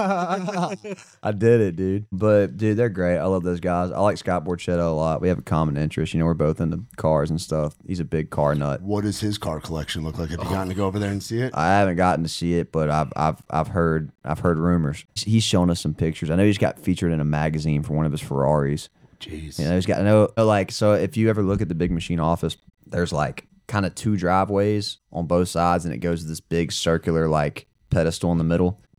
I did it, dude. But dude, they're great. I love those guys. I like Scott Borchetto a lot. We have a common interest. You know, we're both into cars and stuff. He's a big car nut. What does his car collection look like? Have you gotten to go over there and see it? I haven't gotten to see it, but I've I've I've heard I've heard rumors. He's shown us some pictures. I know he's got featured in a magazine for one of his Ferraris. Jeez. You know, he's got no like. So if you ever look at the Big Machine office, there's like kind of two driveways on both sides, and it goes to this big circular like pedestal in the middle.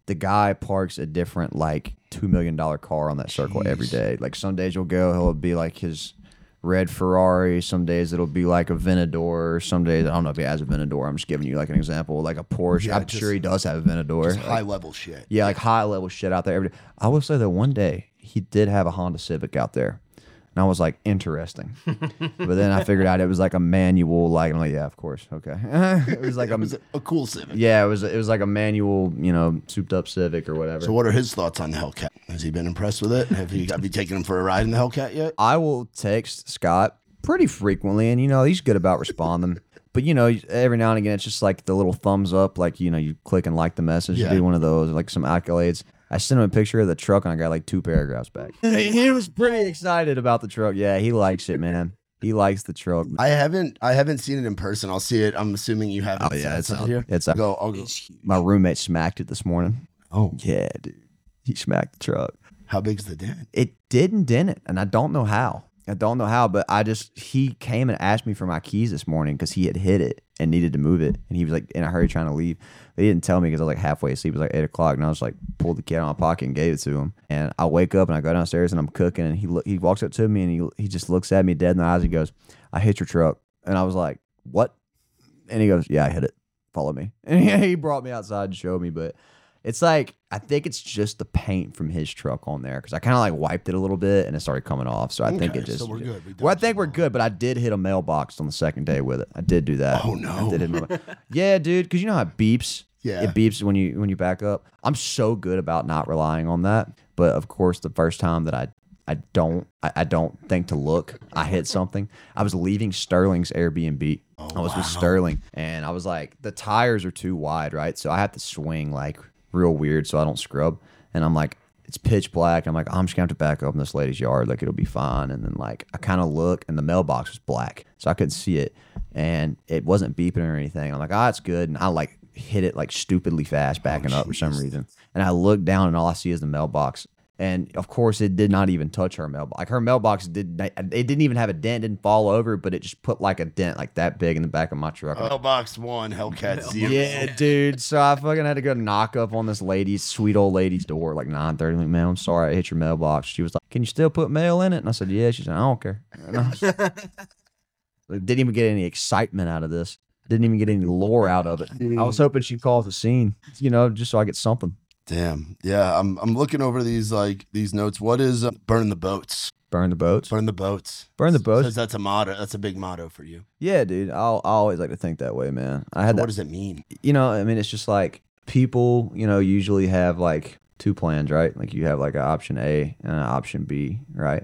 the guy parks a different like two million dollar car on that circle every day. Like some days you'll go, he'll be like his red Ferrari. Some days it'll be like a Venador. Some days I don't know if he has a Venador. I'm just giving you like an example, like a Porsche. Yeah, I'm just- sure he does have a Venador. Just high level shit. Yeah, like high level shit out there every day. I will say that one day he did have a Honda Civic out there. And I was like, interesting. But then I figured out it was like a manual, like, I'm like, yeah, of course. Okay. It was like It a, was a, a cool Civic. yeah, it was it was like a manual, you know, souped up Civic or whatever. So what are his thoughts on the Hellcat? Has he been impressed with it? Have you have you taken him for a ride in the Hellcat yet? I will text Scott pretty frequently, and you know, he's good about responding. But you know, every now and again, it's just like the little thumbs up, like you know, you click and like the message, Yeah. do one of those, like some accolades. I sent him a picture of the truck, and I got like two paragraphs back. He was pretty excited about the truck. Yeah, he likes it, man. He likes the truck. I haven't I haven't seen it in person. I'll see it. I'm assuming you haven't. Oh yeah, it's out out here. It's I'll out. go. I'll go. It's huge. My roommate smacked it this morning. Oh, Yeah, dude, he smacked the truck. how big's the dent? It didn't dent it, and I don't know how. I don't know how, but I just he came and asked me for my keys this morning because he had hit it and needed to move it, and he was like in a hurry trying to leave. But he didn't tell me because I was like halfway asleep. It was like eight o'clock, and I was like pulled the key out of my pocket and gave it to him. And I wake up and I go downstairs and I'm cooking, and he look, he walks up to me and he he just looks at me dead in the eyes. And he goes, "I hit your truck," and I was like, "What?" And he goes, "Yeah, I hit it. Follow me." And he, he brought me outside and showed me, but. It's like, I think it's just the paint from his truck on there because I kind of like wiped it a little bit and it started coming off. So I think Okay, it just. so we're good. We Well, I dodged think the we're bullet. good, but I did hit a mailbox on the second day with it. I did do that. Oh, I no. did hit my- yeah, dude, because you know how it beeps. Yeah. It beeps when you when you back up. I'm so good about not relying on that. But of course, the first time that I I don't I, I don't think to look, I hit something. I was leaving Sterling's Airbnb. I was with Sterling, and I was like, the tires are too wide, right? So I have to swing like real weird so I don't scrub. And I'm like, it's pitch black. I'm like, I'm just gonna have to back up in this lady's yard, like it'll be fine. And then like I kind of look, and the mailbox was black, so I couldn't see it, and it wasn't beeping or anything. I'm like, ah, it's good. And I like hit it like stupidn't fast, backing up for some reason. And I look down, and all I see is the mailbox. And of course, it did not even touch her mailbox. Like her mailbox did, it didn't even have a dent, didn't fall over, but it just put like a dent like that big in the back of my truck. Mailbox one, Hellcat zero. Yeah, dude. So I fucking had to go knock up on this lady's, sweet old lady's door, like nine thirty. Like, man, I'm sorry I hit your mailbox. She was like, "Can you still put mail in it?" And I said, "Yeah." She said, "I don't care." And I was- Like, didn't even get any excitement out of this. Didn't even get any lore out of it. I was hoping she'd call the scene, you know, just so I get something. Damn. Yeah, I'm I'm looking over these like these notes. What is uh, burn the boats? Burn the boats. Burn the boats. Burn the boats. Says that's a motto. That's a big motto for you. Yeah, dude. I'll, I always like to think that way, man. I had What that. does it mean? You know, I mean, it's just like people, you know, usually have like two plans, right? Like you have like an option A and an option B, right?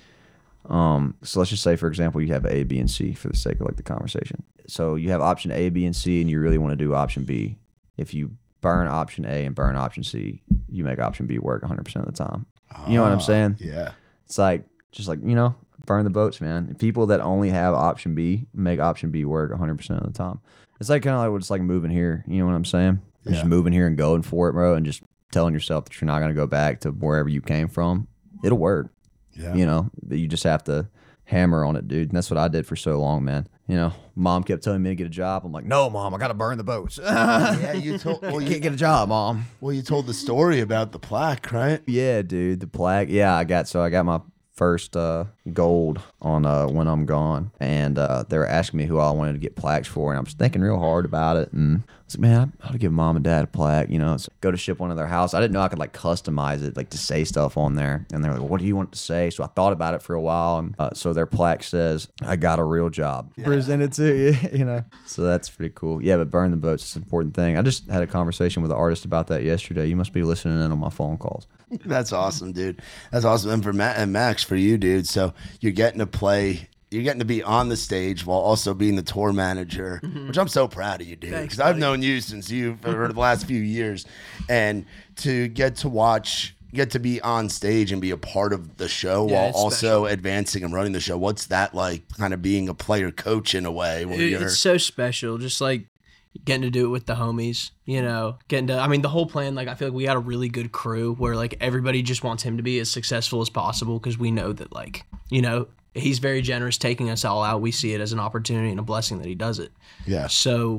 Um, so let's just say, for example, you have A, B, and C for the sake of like the conversation. So you have option A, B, and C, and you really want to do option B. If you burn option A and burn option C, you make option B work one hundred percent of the time. You know what I'm Ah, saying? Yeah. It's like, just like, you know, burn the boats, man. People that only have option B make option B work one hundred percent of the time. It's like kind of like what it's like moving here. You know what I'm saying? Yeah. Just moving here and going for it, bro, and just telling yourself that you're not going to go back to wherever you came from. It'll work. Yeah. You know, but you just have to hammer on it, dude. And that's what I did for so long, man. You know, mom kept telling me to get a job. I'm like, no, mom, I got to burn the boats. Yeah, you told. Well, I you can't get a job, mom. Well, you told the story about the plaque, right? Yeah, dude, the plaque. Yeah, I got so I got my first uh, gold on uh, When I'm Gone, and uh, they were asking me who I wanted to get plaques for, and I was thinking real hard about it, and I was like, man, I ought to give mom and dad a plaque, you know. So go to ship one of their house. I didn't know I could like customize it, like to say stuff on there, and they're like, what do you want to say? So I thought about it for a while, and uh, so their plaque says, "I got a real job." Yeah. Present it to you, you know. So that's pretty cool. Yeah, but burn the boats is an important thing. I just had a conversation with an artist about that yesterday. You must be listening in on my phone calls. That's awesome, dude. That's awesome. And for Matt and Max, for you, dude. So you're getting to play. You're getting to be on the stage while also being the tour manager, mm-hmm. which I'm so proud of you, dude. Because I've known you since you for the last few years, and to get to watch, get to be on stage and be a part of the show Yeah, while it's also special. advancing and running the show. What's that like? Kind of being a player coach in a way. Where It- you're, it's so special, just like getting to do it with the homies, you know, getting to, I mean, the whole plan, like, I feel like we got a really good crew where, like, everybody just wants him to be as successful as possible because we know that, like, you know, he's very generous taking us all out. We see it as an opportunity and a blessing that he does it. yeah. So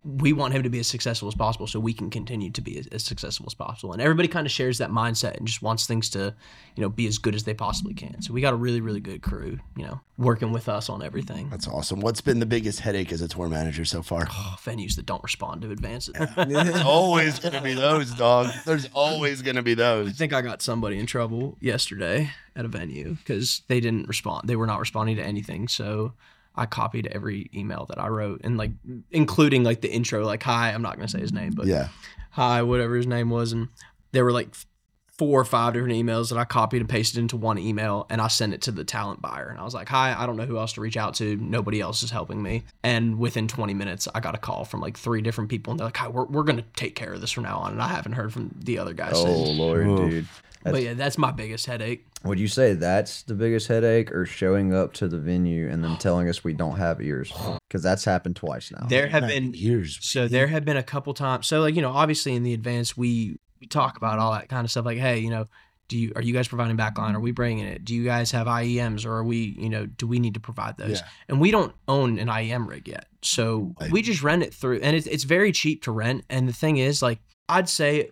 we want him to be as successful as possible so we can continue to be as, as successful as possible. And everybody kind of shares that mindset and just wants things to, you know, be as good as they possibly can. So we got a really, really good crew, you know, working with us on everything. That's awesome. What's been the biggest headache as a tour manager so far? Oh, venues that don't respond to advances. There's always going to be those, dog. There's always going to be I those. think I got somebody in trouble yesterday at a venue because they didn't respond. They were not responding to anything. So I copied every email that I wrote, and like including like the intro, like hi, I'm not gonna say his name, but Yeah. hi, whatever his name was, and there were like four or five different emails that I copied and pasted into one email, and I sent it to the talent buyer, and I was like, hi, I don't know who else to reach out to. Nobody else is helping me. And within twenty minutes, I got a call from like three different people, and they're like, hi, we're we're gonna take care of this from now on, and I haven't heard from the other guys Oh since. Lord, Oof. dude. But yeah, that's my biggest headache. Would you say that's the biggest headache, or showing up to the venue and then telling us we don't have ears? Because that's happened twice now. There have been years. So there have been a couple times. So like, you know, obviously in the advance, we we talk about all that kind of stuff. Like, hey, you know, do you are you guys providing backline? Are we bringing it? Do you guys have I E Ms, or are we, you know, do we need to provide those? Yeah. And we don't own an I E M rig yet, so Right. we just rent it through, and it's it's very cheap to rent. And the thing is, like, I'd say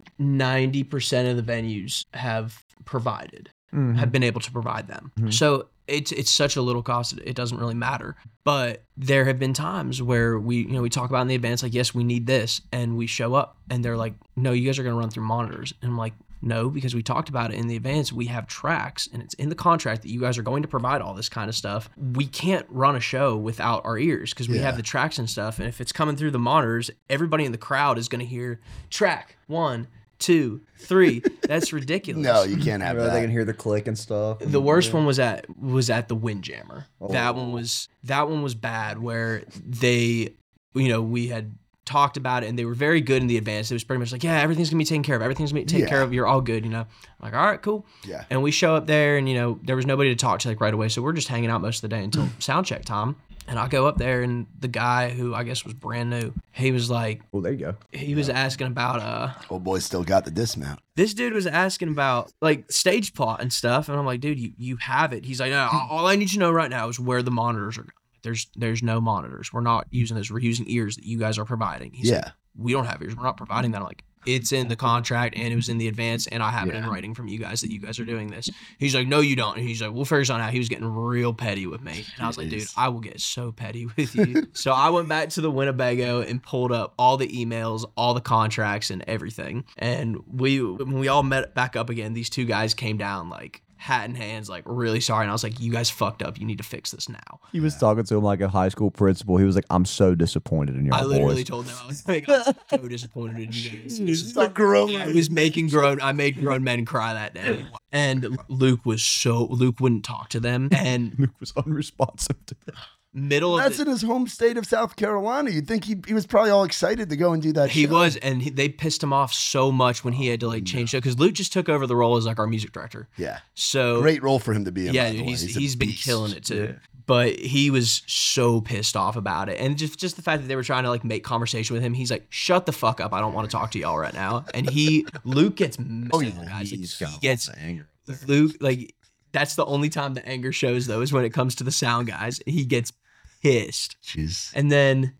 ninety percent of the venues have provided. Mhm. have been able to provide them. Mhm. So it's it's such a little cost, it doesn't really matter. But there have been times where we, you know, we talk about in the advance, like, yes, we need this, and we show up and they're like, no, you guys are going to run through monitors. And I'm like, no, because we talked about it in the advance. We have tracks, and it's in the contract that you guys are going to provide all this kind of stuff. We can't run a show without our ears because we Yeah. have the tracks and stuff. And if it's coming through the monitors, everybody in the crowd is going to hear track one, two, three. That's ridiculous. No, you can't have Or that. they can hear the click and stuff. The worst one was at was at the Windjammer. Oh. That one was that one was bad, where they, you know, we had talked about it and they were very good in the advance. It was pretty much like, yeah, everything's gonna be taken care of. Everything's gonna be taken Yeah. care of. You're all good, you know. I'm like, all right, cool. Yeah. And we show up there, and you know, there was nobody to talk to like right away, so we're just hanging out most of the day until sound check time. And I go up there, and the guy who I guess was brand new, he was like, Oh, there you go. he was asking about uh. Old boy still got the dismount. This dude was asking about like stage plot and stuff, and I'm like, dude, you, you have it. He's like, no, all all I need to know right now is where the monitors are going. There's there's no monitors. We're not using those. We're using ears that you guys are providing. He's like, Yeah. we don't have ears. We're not providing that. I'm like, it's in the contract, and it was in the advance, and I have it in Yeah. writing from you guys that you guys are doing this. He's like, no, you don't. And he's like, we'll figure something out. He was getting real petty with me, and I was like, dude, Jeez. I will get so petty with you. So I went back to the Winnebago and pulled up all the emails, all the contracts, and everything. And we when we all met back up again, these two guys came down like hat in hands, like, really sorry. And I was like, you guys fucked up. You need to fix this now. He was talking to him like a high school principal. He was like, I'm so disappointed in your I literally boys. told them, I was like, I'm so disappointed in you guys. He's a grown I was making grown, I made grown men cry that day. And Luke was so, Luke wouldn't talk to them. And Luke was unresponsive to that. middle of That's the, in his home state of South Carolina. You'd think he, he was probably all excited to go and do that he show. was, and he, they pissed him off so much when he had to like change show, because Luke just took over the role as like our music director. Yeah. So Great role for him to be in. yeah, by the dude, way. he's He's a he's been beast. killing it too. Yeah. But he was so pissed off about it, and just just the fact that they were trying to like make conversation with him, he's like, "Shut the fuck up! I don't want to talk to y'all right now." And he, Luke gets mad, Oh, yeah, guys. Like, He's he got gets anger. Luke like that's the only time the anger shows though, is when it comes to the sound guys. He gets pissed, Jeez. and then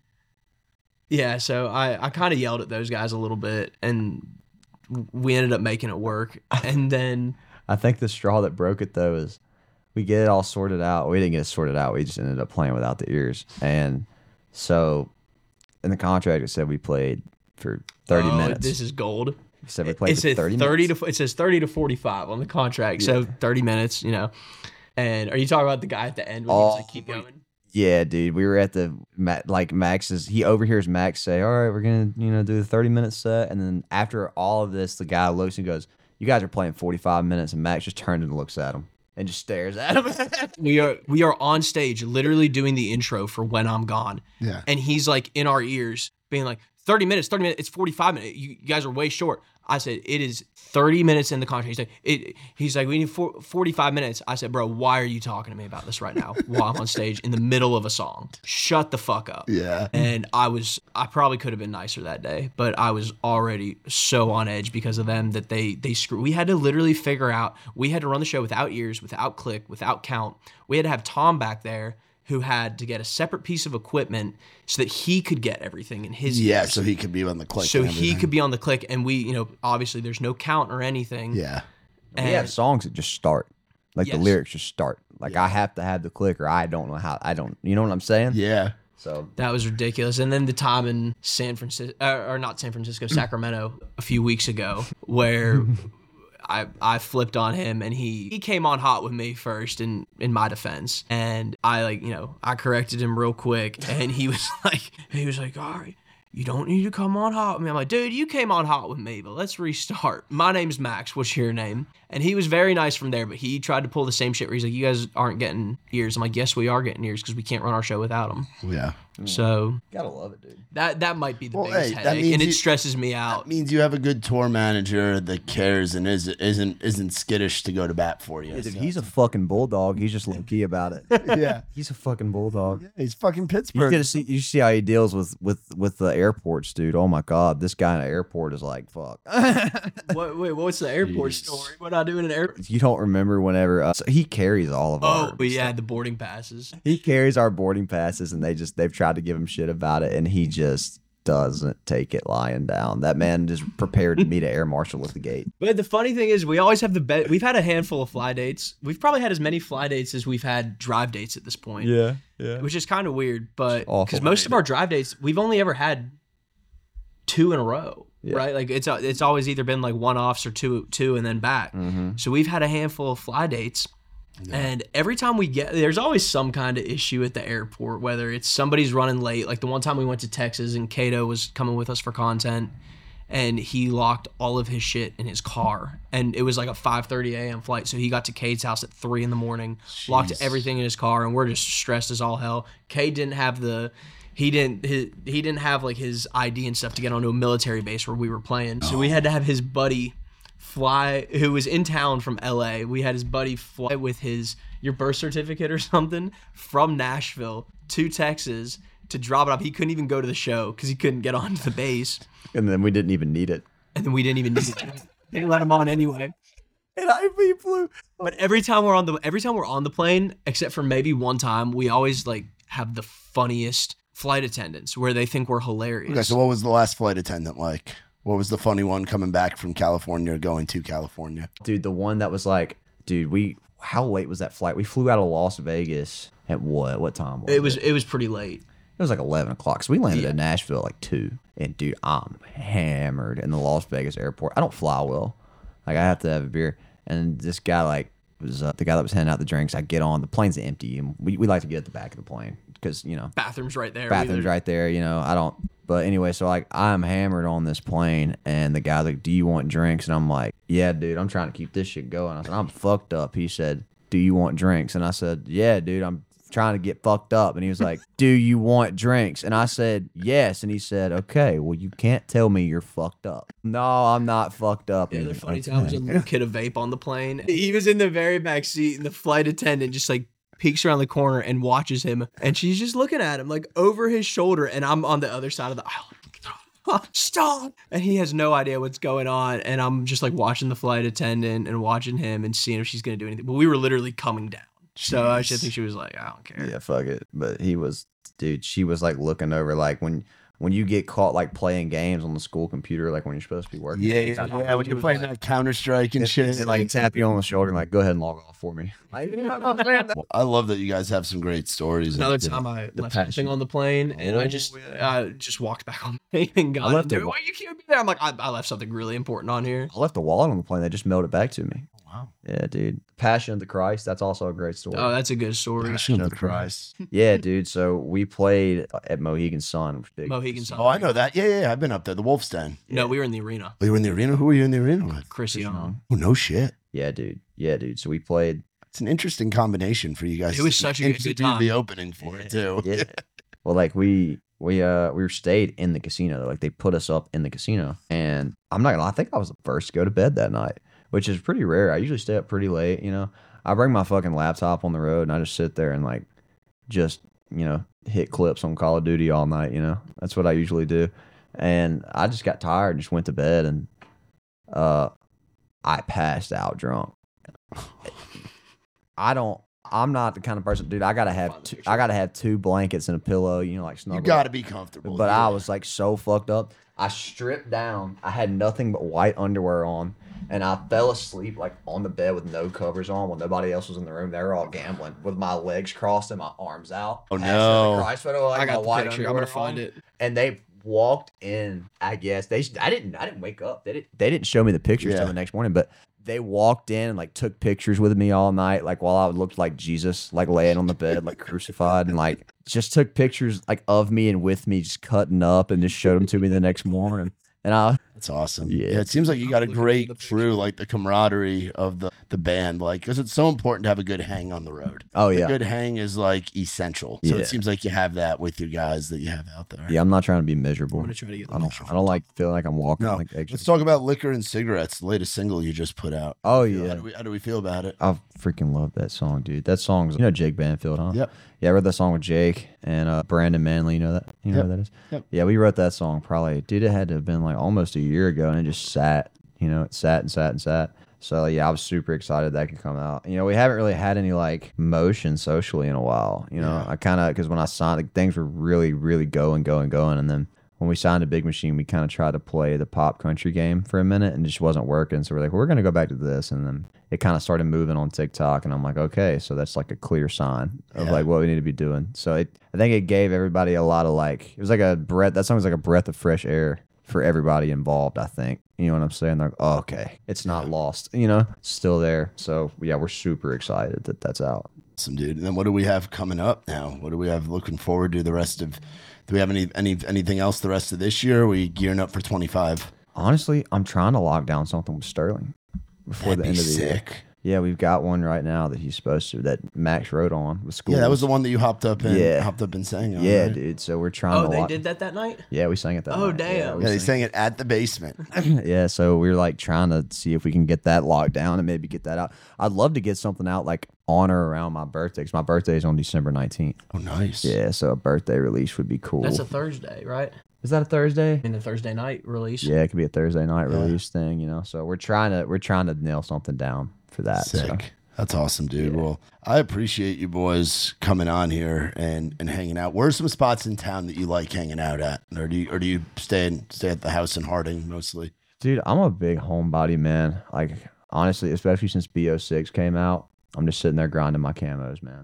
yeah, so I I kind of yelled at those guys a little bit, and we ended up making it work, and then. I think the straw that broke it though is we get it all sorted out. We didn't get it sorted out. We just ended up playing without the ears. And so in the contract it said we played for thirty Oh, minutes. This is gold. It said we played It for says thirty, thirty minutes. to it says thirty to forty-five on the contract. So thirty minutes, you know. And are you talking about the guy at the end when he was like, Oh, keep going? Yeah, dude. We were at the Ma- like Max's. He overhears Max say, "All right, we're gonna you know do the thirty minute set." And then after all of this, the guy looks and goes, "You guys are playing forty five minutes." And Max just turns and looks at him and just stares at him. We are we are on stage literally doing the intro for When I'm Gone. Yeah. And he's like in our ears being like, thirty minutes, thirty minutes, it's forty-five minutes. You, you guys are way short. I said, it is thirty minutes in the contract. He's like, it, he's like, we need four, forty-five minutes. I said, bro, why are you talking to me about this right now while I'm on stage in the middle of a song? Shut the fuck up. Yeah. And I was, I probably could have been nicer that day, but I was already so on edge because of them that they, they screw. We had to literally figure out, we had to run the show without ears, without click, without count. We had to have Tom back there who had to get a separate piece of equipment so that he could get everything in his Yeah, ears. so he could be on the click. So and he everything. could be on the click, and we, you know, obviously there's no count or anything. Yeah. We And have songs that just start. Like Yes. the lyrics just start. Like I have to have the click or I don't know how. I don't. You know what I'm saying? Yeah. So that was ridiculous. And then the time in San Francisco, uh, or not San Francisco, Sacramento, a few weeks ago, where I I flipped on him and he he came on hot with me first in in my defense, and I like you know I corrected him real quick, and he was like he was like all right. You don't need to come on hot with me. I'm like, dude, you came on hot with me, but let's restart. My name's Max. What's your name? And he was very nice from there, but he tried to pull the same shit where he's like, you guys aren't getting ears. I'm like, yes, we are getting ears because we can't run our show without them. Yeah. So gotta love it, dude. that that might be the Well, biggest hey, that headache, means and it you- stresses me That out. means you have a good tour manager that cares and is isn't isn't skittish to go to bat for you. Yeah, dude, so. he's a fucking bulldog. He's just low key about it. yeah. He's a fucking bulldog. Yeah, he's fucking You Pittsburgh. gotta see. You see how he deals with with with the airports, dude. Oh my god, this guy in the airport is like fuck. What, wait, what's the airport Jeez. story? What I do in an airport? You don't remember whenever uh, so he carries all of Oh, our. but yeah, the boarding passes. He carries our boarding passes, and they just they've tried to give him shit about it, and he just doesn't take it lying down. That man is prepared to meet an air marshal at the gate. But the funny thing is, we always have the bet. We've had a handful of fly dates. We've probably had as many fly dates as we've had drive dates at this point. Yeah, yeah. Which is kind of weird, but awful. because most of our drive dates, we've only ever had two in a row, Yeah. right? Like it's it's always either been like one offs or two two and then back. Mm-hmm. So we've had a handful of fly dates. And every time we get, there's always some kind of issue at the airport, whether it's somebody's running late. Like the one time we went to Texas and Cato was coming with us for content, and he locked all of his shit in his car. And it was like a five thirty a.m. flight. So he got to Cade's house at three in the morning, locked Jeez. everything in his car, and we're just stressed as all hell. Cade didn't have the, he didn't, his, he didn't have like his I D and stuff to get onto a military base where we were playing. So we had to have his buddy fly, who was in town from L A. We had his buddy fly with his your birth certificate or something from Nashville to Texas to drop it off. He couldn't even go to the show because he couldn't get onto the base, And then we didn't even need it. and then we didn't even need it. They let him on anyway. And I we flew. But every time we're on the every time we're on the plane, except for maybe one time, we always like have the funniest flight attendants where they think we're hilarious. Okay, so what was the last flight attendant like? What was the funny one coming back from California or going to California? Dude, the one that was like, dude, we how late was that flight? We flew out of Las Vegas at what? What time was it? it was it was pretty late. It was like eleven o'clock. So we landed Yeah. in Nashville at like two. And dude, I'm hammered in the Las Vegas airport. I don't fly well. Like I have to have a beer. And this guy like was uh, the guy that was handing out the drinks. I get on, the plane's empty, and we, we like to get at the back of the plane because you know Bathrooms right there. bathrooms right there. You know I don't. But anyway, so like I'm hammered on this plane, and the guy's like, "Do you want drinks?" And I'm like, "Yeah, dude, I'm trying to keep this shit going." I said, "I'm fucked up." He said, "Do you want drinks?" And I said, "Yeah, dude, I'm trying to get fucked up." And he was like, "Do you want drinks?" And I said, "Yes." And he said, "Okay, well, you can't tell me you're fucked up." No, I'm not fucked up. The And other he's funny like, time was a "Okay." little kid a vape on the plane. He was in the very back seat, and the flight attendant just like peeks around the corner and watches him, and she's just looking at him like over his shoulder, and I'm on the other side of the aisle. Stop! And he has no idea what's going on, and I'm just like watching the flight attendant and watching him and seeing if she's gonna do anything. But we were literally coming down, so I should think she was like, I don't care. Yeah, fuck it. But he was, dude, she was like looking over, like when when you get caught like playing games on the school computer, like when you're supposed to be working. Yeah, yeah, yeah. When you're playing that Counter Strike and shit, And like tap you on the shoulder and like, go ahead and log off for me. Like, Well, I love that you guys have some great stories. Another And- time I the left passion. something on the plane, and I Oh, just yeah. I just walked back on the plane and got I left it. it- Why you can't be there? I'm like, I, I left something really important on here. I left the wallet on the plane. They just mailed it back to me. Wow. Yeah, dude. Passion of the Christ. That's also a great story. Oh, that's a good story. Passion of the Christ. yeah, dude. So we played at Mohegan Sun. which big- Mohegan Sun. Oh, I know that. Yeah, yeah, yeah. I've been up there. The Wolf's Den. No, we were in the arena. Oh, you were in the arena? Who were you in the arena with? Chris Young. Oh, no shit. Yeah, dude. Yeah, dude. So we played. It's an interesting combination for you guys. It was to- such a and good to do time. the opening for it too. Yeah. Well, like we we uh we were stayed in the casino. Like they put us up in the casino, and I'm not gonna lie, I think I was the first to go to bed that night, which is pretty rare. I usually stay up pretty late. You know, I bring my fucking laptop on the road, and I just sit there and like just you know hit clips on Call of Duty all night. You know, that's what I usually do. And I just got tired and just went to bed, and uh, I passed out drunk. I don't I'm not the kind of person, dude. I gotta have two, I gotta have two blankets and a pillow, you know, like snuggle. You got to be comfortable. But yeah. I was like so fucked up. I stripped down. I had nothing but white underwear on, and I fell asleep like on the bed with no covers on while nobody else was in the room. They were all gambling with my legs crossed and my arms out. Oh, Passion no. of the Christ photo, like I got my the white picture. I'm gonna underwear find on. it. And they walked in. I guess they. I didn't. I didn't wake up. They didn't. They didn't show me the pictures Yeah. till the next morning, but. They walked in and like took pictures with me all night, like while I looked like Jesus, like laying on the bed, like crucified, and like just took pictures like of me and with me, just cutting up, and just showed them to me the next morning. And I, That's awesome. Yeah. Yeah. It seems like you got a Looking at great the crew, like the camaraderie of the, the band, like, because it's so important to have a good hang on the road. oh A yeah, good hang is like essential. So Yeah. it seems like you have that with your guys that you have out there. yeah. I'm not trying to be I'm miserable. gonna try to get I the don't. I don't like feeling like I'm walking No. like eggshells. Let's talk about Liquor and Cigarettes, the latest single you just put out. Oh How yeah, do we, how do we feel about it? I freaking love that song, dude. That song's you know Jake Banfield, huh? Yep. Yeah, I wrote that song with Jake and uh, Brandon Manley. You know that? You know Yep. who that is? Yep. Yeah, we wrote that song probably, dude. It had to have been like almost a year ago, and it just sat. You know, it sat and sat and sat. So yeah, I was super excited that could come out. You know, we haven't really had any like motion socially in a while. You know, Yeah. I kind of because when I signed, like, things were really, really going, going, going, and then when we signed to Big Machine, we kind of tried to play the pop country game for a minute and it just wasn't working. So we're like, we're gonna go back to this, and then it kind of started moving on TikTok, and I'm like, okay, so that's like a clear sign of Yeah. like what we need to be doing. So it, I think it gave everybody a lot of like, it was like a breath. That song was like a breath of fresh air for everybody involved, I think. You know what I'm saying? They're like, oh, okay, it's not lost, you know, it's still there. So yeah, we're super excited that that's out. Awesome, dude. And then what do we have coming up now? What do we have looking forward to the rest of? Do we have any any anything else the rest of this year? Are we gearing up for twenty-five? Honestly, I'm trying to lock down something with Sterling before That'd the be end of the year. sick. Yeah, we've got one right now that he's supposed to, that Max wrote on with school. Yeah, that was the one that you hopped up and Yeah. hopped up and sang. on, Yeah, right? dude. So we're trying Oh, to they lock. did that that night. Yeah, we sang it that Oh, night. damn. we Yeah, they sang- sang it at the basement. yeah, so we're like trying to see if we can get that locked down and maybe get that out. I'd love to get something out like on or around my birthday, because my birthday is on December nineteenth. Oh, nice. Yeah, so a birthday release would be cool. That's a Thursday, right? Is that a Thursday? In the Thursday night release. Yeah, it could be a Thursday night Yeah. release thing, you know. So we're trying to we're trying to nail something down for that. so. Sick. That's awesome, dude. Yeah. Well, I appreciate you boys coming on here and, and hanging out. Where's some spots in town that you like hanging out at, or do you or do you stay in, stay at the house in Harding mostly? Dude, I'm a big homebody man. Like honestly, especially since B O six came out, I'm just sitting there grinding my camos, man.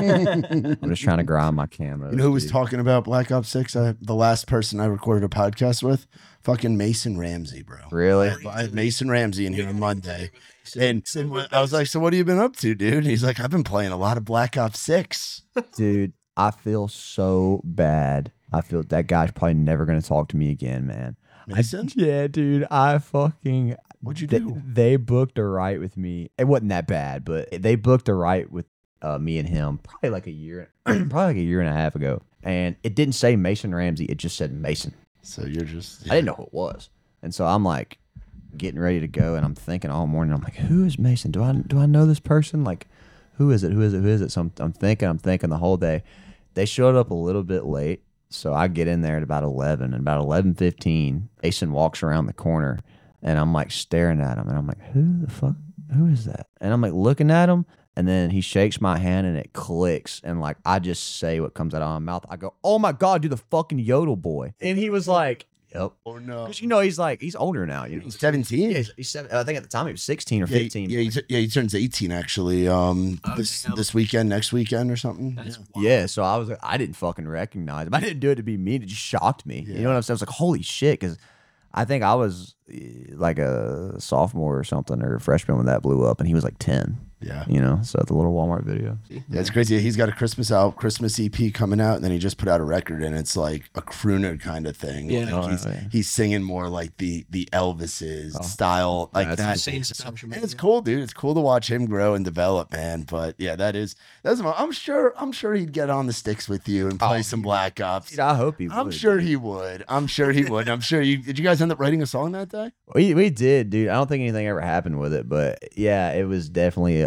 I'm just trying to grind my camos. You know who was dude. talking about Black Ops Six? I, the last person I recorded a podcast with, fucking Mason Ramsey, bro. Really? I had Mason Ramsey in here on Monday, and I was like, "So what have you been up to, dude?" And he's like, "I've been playing a lot of Black Ops Six." Dude, I feel so bad. I feel that guy's probably never gonna talk to me again, man. Mason, Yeah, dude. I fucking what'd you they, do? they booked a ride with me. It wasn't that bad, but they booked a ride with uh, me and him probably like a year, probably like a year and a half ago. And it didn't say Mason Ramsey. It just said Mason. So you're just I didn't know who it was. And so I'm like getting ready to go, and I'm thinking all morning. I'm like, who is Mason? Do I do I know this person? Like, who is it? Who is it? Who is it? So I'm, I'm thinking. I'm thinking the whole day. They showed up a little bit late. So I get in there at about eleven, and about eleven fifteen, Mason walks around the corner, and I'm like staring at him, and I'm like, who the fuck, who is that? And I'm like looking at him, and then he shakes my hand, and it clicks, and like I just say what comes out of my mouth. I go, oh my God, dude, the fucking Yodel boy. And he was like, yep. Oh no, Because you know, he's like, he's older now, you know. he's seventeen. Yeah, he's, he's seven, I think at the time he was sixteen or Yeah, fifteen. yeah, he, t- yeah, he turns eighteen actually. Um, Oh, this damn. this weekend, next weekend or something. That's Yeah. wild. Yeah, so I was like, I didn't fucking recognize him. I didn't do it to be mean. It just shocked me. Yeah. You know what I'm saying? I was like, holy shit, because I think I was eh, like a sophomore or something or a freshman when that blew up, and he was like ten. Yeah. You know, so the little Walmart video. Yeah, it's crazy. He's got a Christmas out, Christmas E P coming out, and then he just put out a record, and it's like a crooner kind of thing. Yeah. Like Oh, he's, yeah. he's singing more like the the Elvises Oh. style, like That's that. insane stuff. And it's cool, dude. It's cool to watch him grow and develop, man. But yeah, that is that's. I'm sure. I'm sure he'd get on the sticks with you and play Oh, some Black Ops. Dude, I hope he would. I'm sure he would. I'm sure he would. I'm sure you. Did you guys end up writing a song that day? We, we did, dude. I don't think anything ever happened with it, but yeah, it was definitely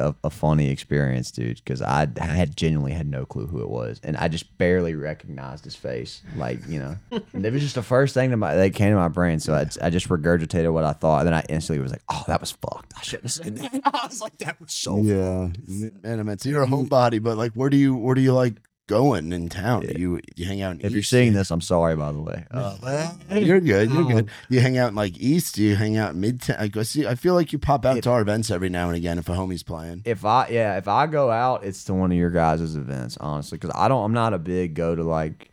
a, a funny experience, dude, because I, I had genuinely had no clue who it was, and I just barely recognized his face. Like, you know, and it was just the first thing that, my, that came to my brain. So I, I just regurgitated what I thought, and then I instantly was like, "Oh, that was fucked. I shouldn't have said that." I was like, "That was so." Yeah, man, I mean, so you're a homebody, but like, where do you where do you like going in town? Do you you hang out in If East? you're seeing this, I'm sorry, by the way. Uh, Well, you're good. You're good. You hang out in like East. Do you hang out in Midtown? I go see. I feel like you pop out If- to our events every now and again if a homie's playing. If I yeah, if I go out, it's to one of your guys' events, honestly, because I don't. I'm not a big go to like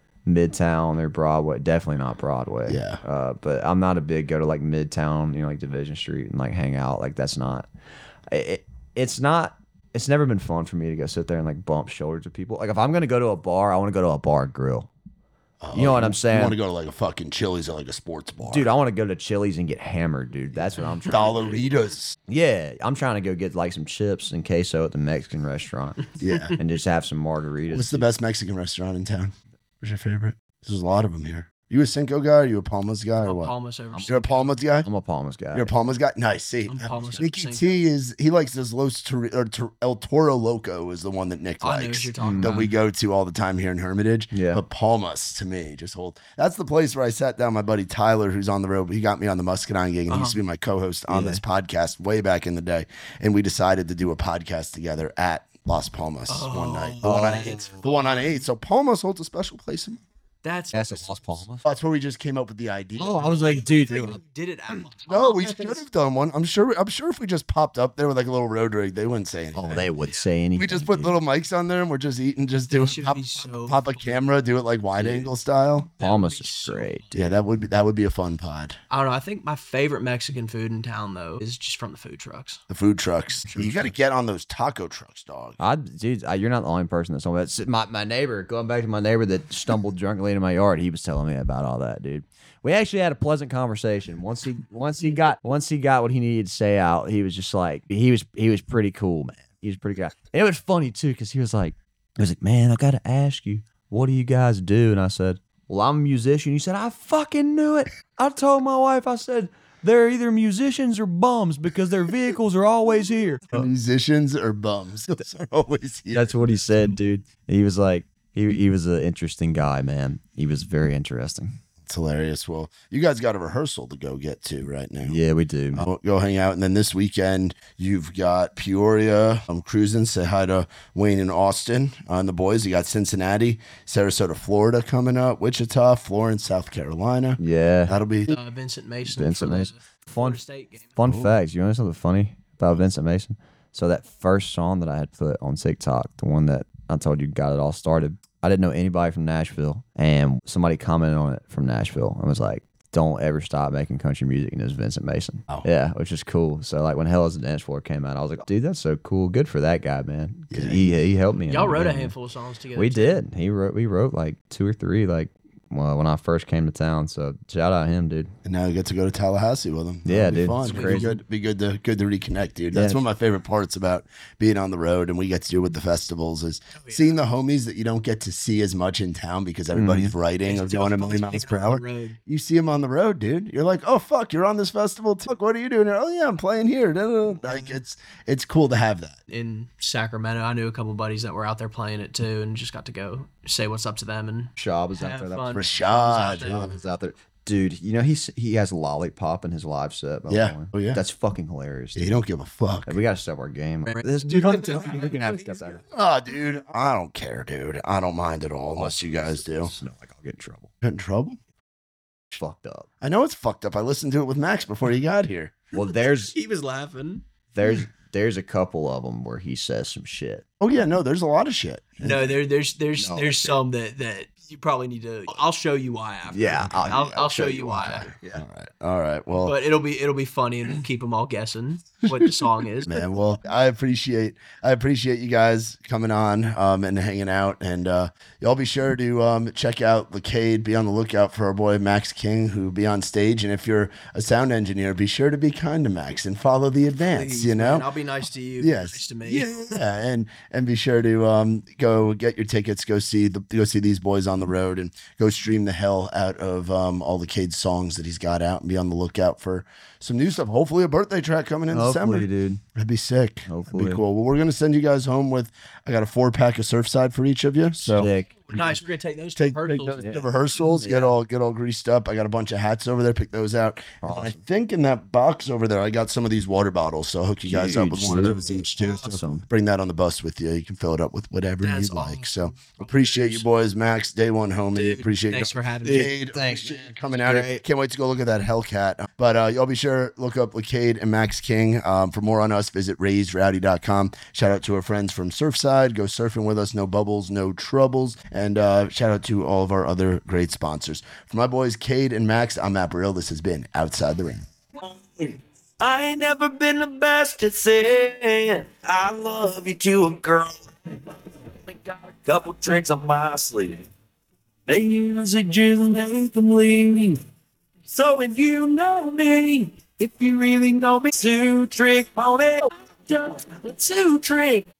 Midtown or Broadway. Definitely not Broadway. Yeah. Uh, but I'm not a big go to like Midtown, you know, like Division Street and like hang out. Like that's not. It, it's not. It's never been fun for me to go sit there and like bump shoulders with people. Like if I'm gonna go to a bar, I want to go to a bar and grill. You know what I'm saying? You want to go to like a fucking Chili's or like a sports bar, Dude, I want to go to Chili's and get hammered, dude. That's what I'm trying. Dollaritas. Yeah, I'm trying to go get like some chips and queso at the Mexican restaurant Yeah. and just have some margaritas. What's the best Mexican restaurant in town? What's your favorite? There's a lot of them here. You a Cinco guy? Or you a Palmas guy or what? Palmas over. You're a Palmas guy. I'm a Palmas guy. You're a Palmas guy. Nice. See, I'm Palmas Nicky Cinco. T is he likes this Los Tor- or Tor- El Toro Loco is the one that Nick I know what likes. you're talking That about. we go to all the time here in Hermitage. Yeah. But Palmas to me just hold. That's the place where I sat down my buddy Tyler, who's on the road. He got me on the Muscadine gig, and he used to be my co-host on Yeah. this podcast way back in the day. And we decided to do a podcast together at Las Palmas one night. The one on eight. The one on eight. So Palmas holds a special place in. That's That's a Las Palmas. That's where we just came up with the idea. Oh, I was like, dude, You did it at No, we should have done one. I'm sure. I'm sure if we just popped up there with like a little road rig, they wouldn't say anything. oh, they would say anything. We just put little mics on there and we're just eating, just doing should pop, be so pop a camera, do it like wide angle style. Palmas be is so great. Yeah, that would be that would be a fun pod. I don't know. I think my favorite Mexican food in town though is just from the food trucks. The food trucks. You got to get on those taco trucks, dog. I, dude, I, you're not the only person that's on that. My, my neighbor, going back to my neighbor that stumbled drunkenly into my yard, he was telling me about all that, dude. We actually had a pleasant conversation. Once he, once he got, once he got what he needed to say out, he was just like, he was, he was pretty cool, man. He was pretty good. And it was funny too, because he was like, he was like, man, I got to ask you, what do you guys do? And I said, well, I'm a musician. He said, I fucking knew it. I told my wife, I said, they're either musicians or bums because their vehicles are always here. Musicians or bums? Those are always here. That's what he said, dude. He was like, he he was an interesting guy, man. He was very interesting. It's hilarious. Well, you guys got a rehearsal to go get to right now. Yeah, we do. Uh, go hang out, and then this weekend you've got Peoria. I'm cruising. Say hi to Wayne and Austin on the boys. You got Cincinnati, Sarasota, Florida coming up, Wichita, Florence, South Carolina. Yeah. That'll be Uh, Vincent Mason. Vincent for the Mason. Fun, Florida State game. fun facts. You want to know something funny about Vincent Mason? So that first song that I had put on TikTok, the one that I told you got it all started, I didn't know anybody from Nashville, and somebody commented on it from Nashville and was like, "Don't ever stop making country music," and it was Vincent Mason. Oh. Yeah, which is cool. So like when Hell is a Dance Floor came out, I was like, "Dude, that's so cool. Good for that guy, man." 'Cause Yeah. he he helped me. in Y'all the wrote a beginning. handful of songs together. We too. did. He wrote. We wrote like two or three. Like well, when I first came to town. So shout out him, dude. And now you get to go to Tallahassee with them. Yeah, That'll be dude. Fun. It's Be crazy. good, be good to good to reconnect, dude. That's Yeah. one of my favorite parts about being on the road, and we get to do with the festivals is Oh, yeah. seeing the homies that you don't get to see as much in town because everybody's writing or It's going a tough million being miles per on the hour. road. You see them on the road, dude. You're like, oh fuck, you're on this festival too. What are you doing? Oh yeah, I'm playing here. Like it's it's cool to have that. In Sacramento, I knew a couple buddies that were out there playing it too, and just got to go say what's up to them and Shab was out have there. That fun. was Rashad. Shab was out there. Dude, you know he's he has Lollipop in his live set. By the Yeah. way. Oh, yeah. That's fucking hilarious. Yeah, Dude. you don't give a fuck. We gotta step our game. This dude, I'm telling you, we're gonna have to step that. Oh, dude, I don't care, dude. I don't mind at all unless you guys do. No, like I'll get in trouble. Get in trouble? Fucked up. I know it's fucked up. I listened to it with Max before you got here. Well, there's he was laughing. there's there's a couple of them where he says some shit. Oh yeah, no, there's a lot of shit. No, there, there's there's No, there's okay. some that that you probably need to. I'll show you why after. Yeah, I'll- I'll, yeah, I'll, show you why. Yeah. All right, all right. Well, But it'll be it'll be funny and keep them all guessing what the song is. man, well, I appreciate I appreciate you guys coming on um, and hanging out, and uh, y'all be sure to um, check out Lacade. Be on the lookout for our boy Max King, who will be on stage. And if you're a sound engineer, be sure to be kind to Max and follow the advance. Please, you know. man, I'll be nice to you. Yes. Nice to me. Yeah, and and be sure to um, go get your tickets. Go see the go see these boys on down the road, and go stream the hell out of um, all the Cade's songs that he's got out, and be on the lookout for some new stuff. Hopefully a birthday track coming in Hopefully, December. dude. That'd be sick. Hopefully. That'd be cool. Well, we're gonna send you guys home with. I got a four pack of Surfside for each of you. So Sick. Nice. We're gonna take those take, to take rehearsals. those to rehearsals. Get all get all greased up. I got a bunch of hats over there. Pick those out. And I think in that box over there, I got some of these water bottles. So I'll hook you guys up with one of those each too. So Awesome. bring that on the bus with you. You can fill it up with whatever That's you like. awesome. So appreciate you boys, Max. Day one, homie. Dude, appreciate thanks you. for having me. Cade, Thanks, appreciate man. you coming out. here. Great. Can't wait to go look at that Hellcat. But uh, y'all be sure look up Cade and Max King. Um, for more on us, visit raised rowdy dot com. Shout out to our friends from Surfside. Go surfing with us. No bubbles, no troubles. And uh, shout out to all of our other great sponsors. For my boys, Cade and Max, I'm Matt Burrell. This has been Outside the Ring. I ain't never been the best at saying I love you to a girl. Got a couple tricks on my sleeve. They usually just make them leave. So if you know me, if you really know me, two trick pony, just a two trick.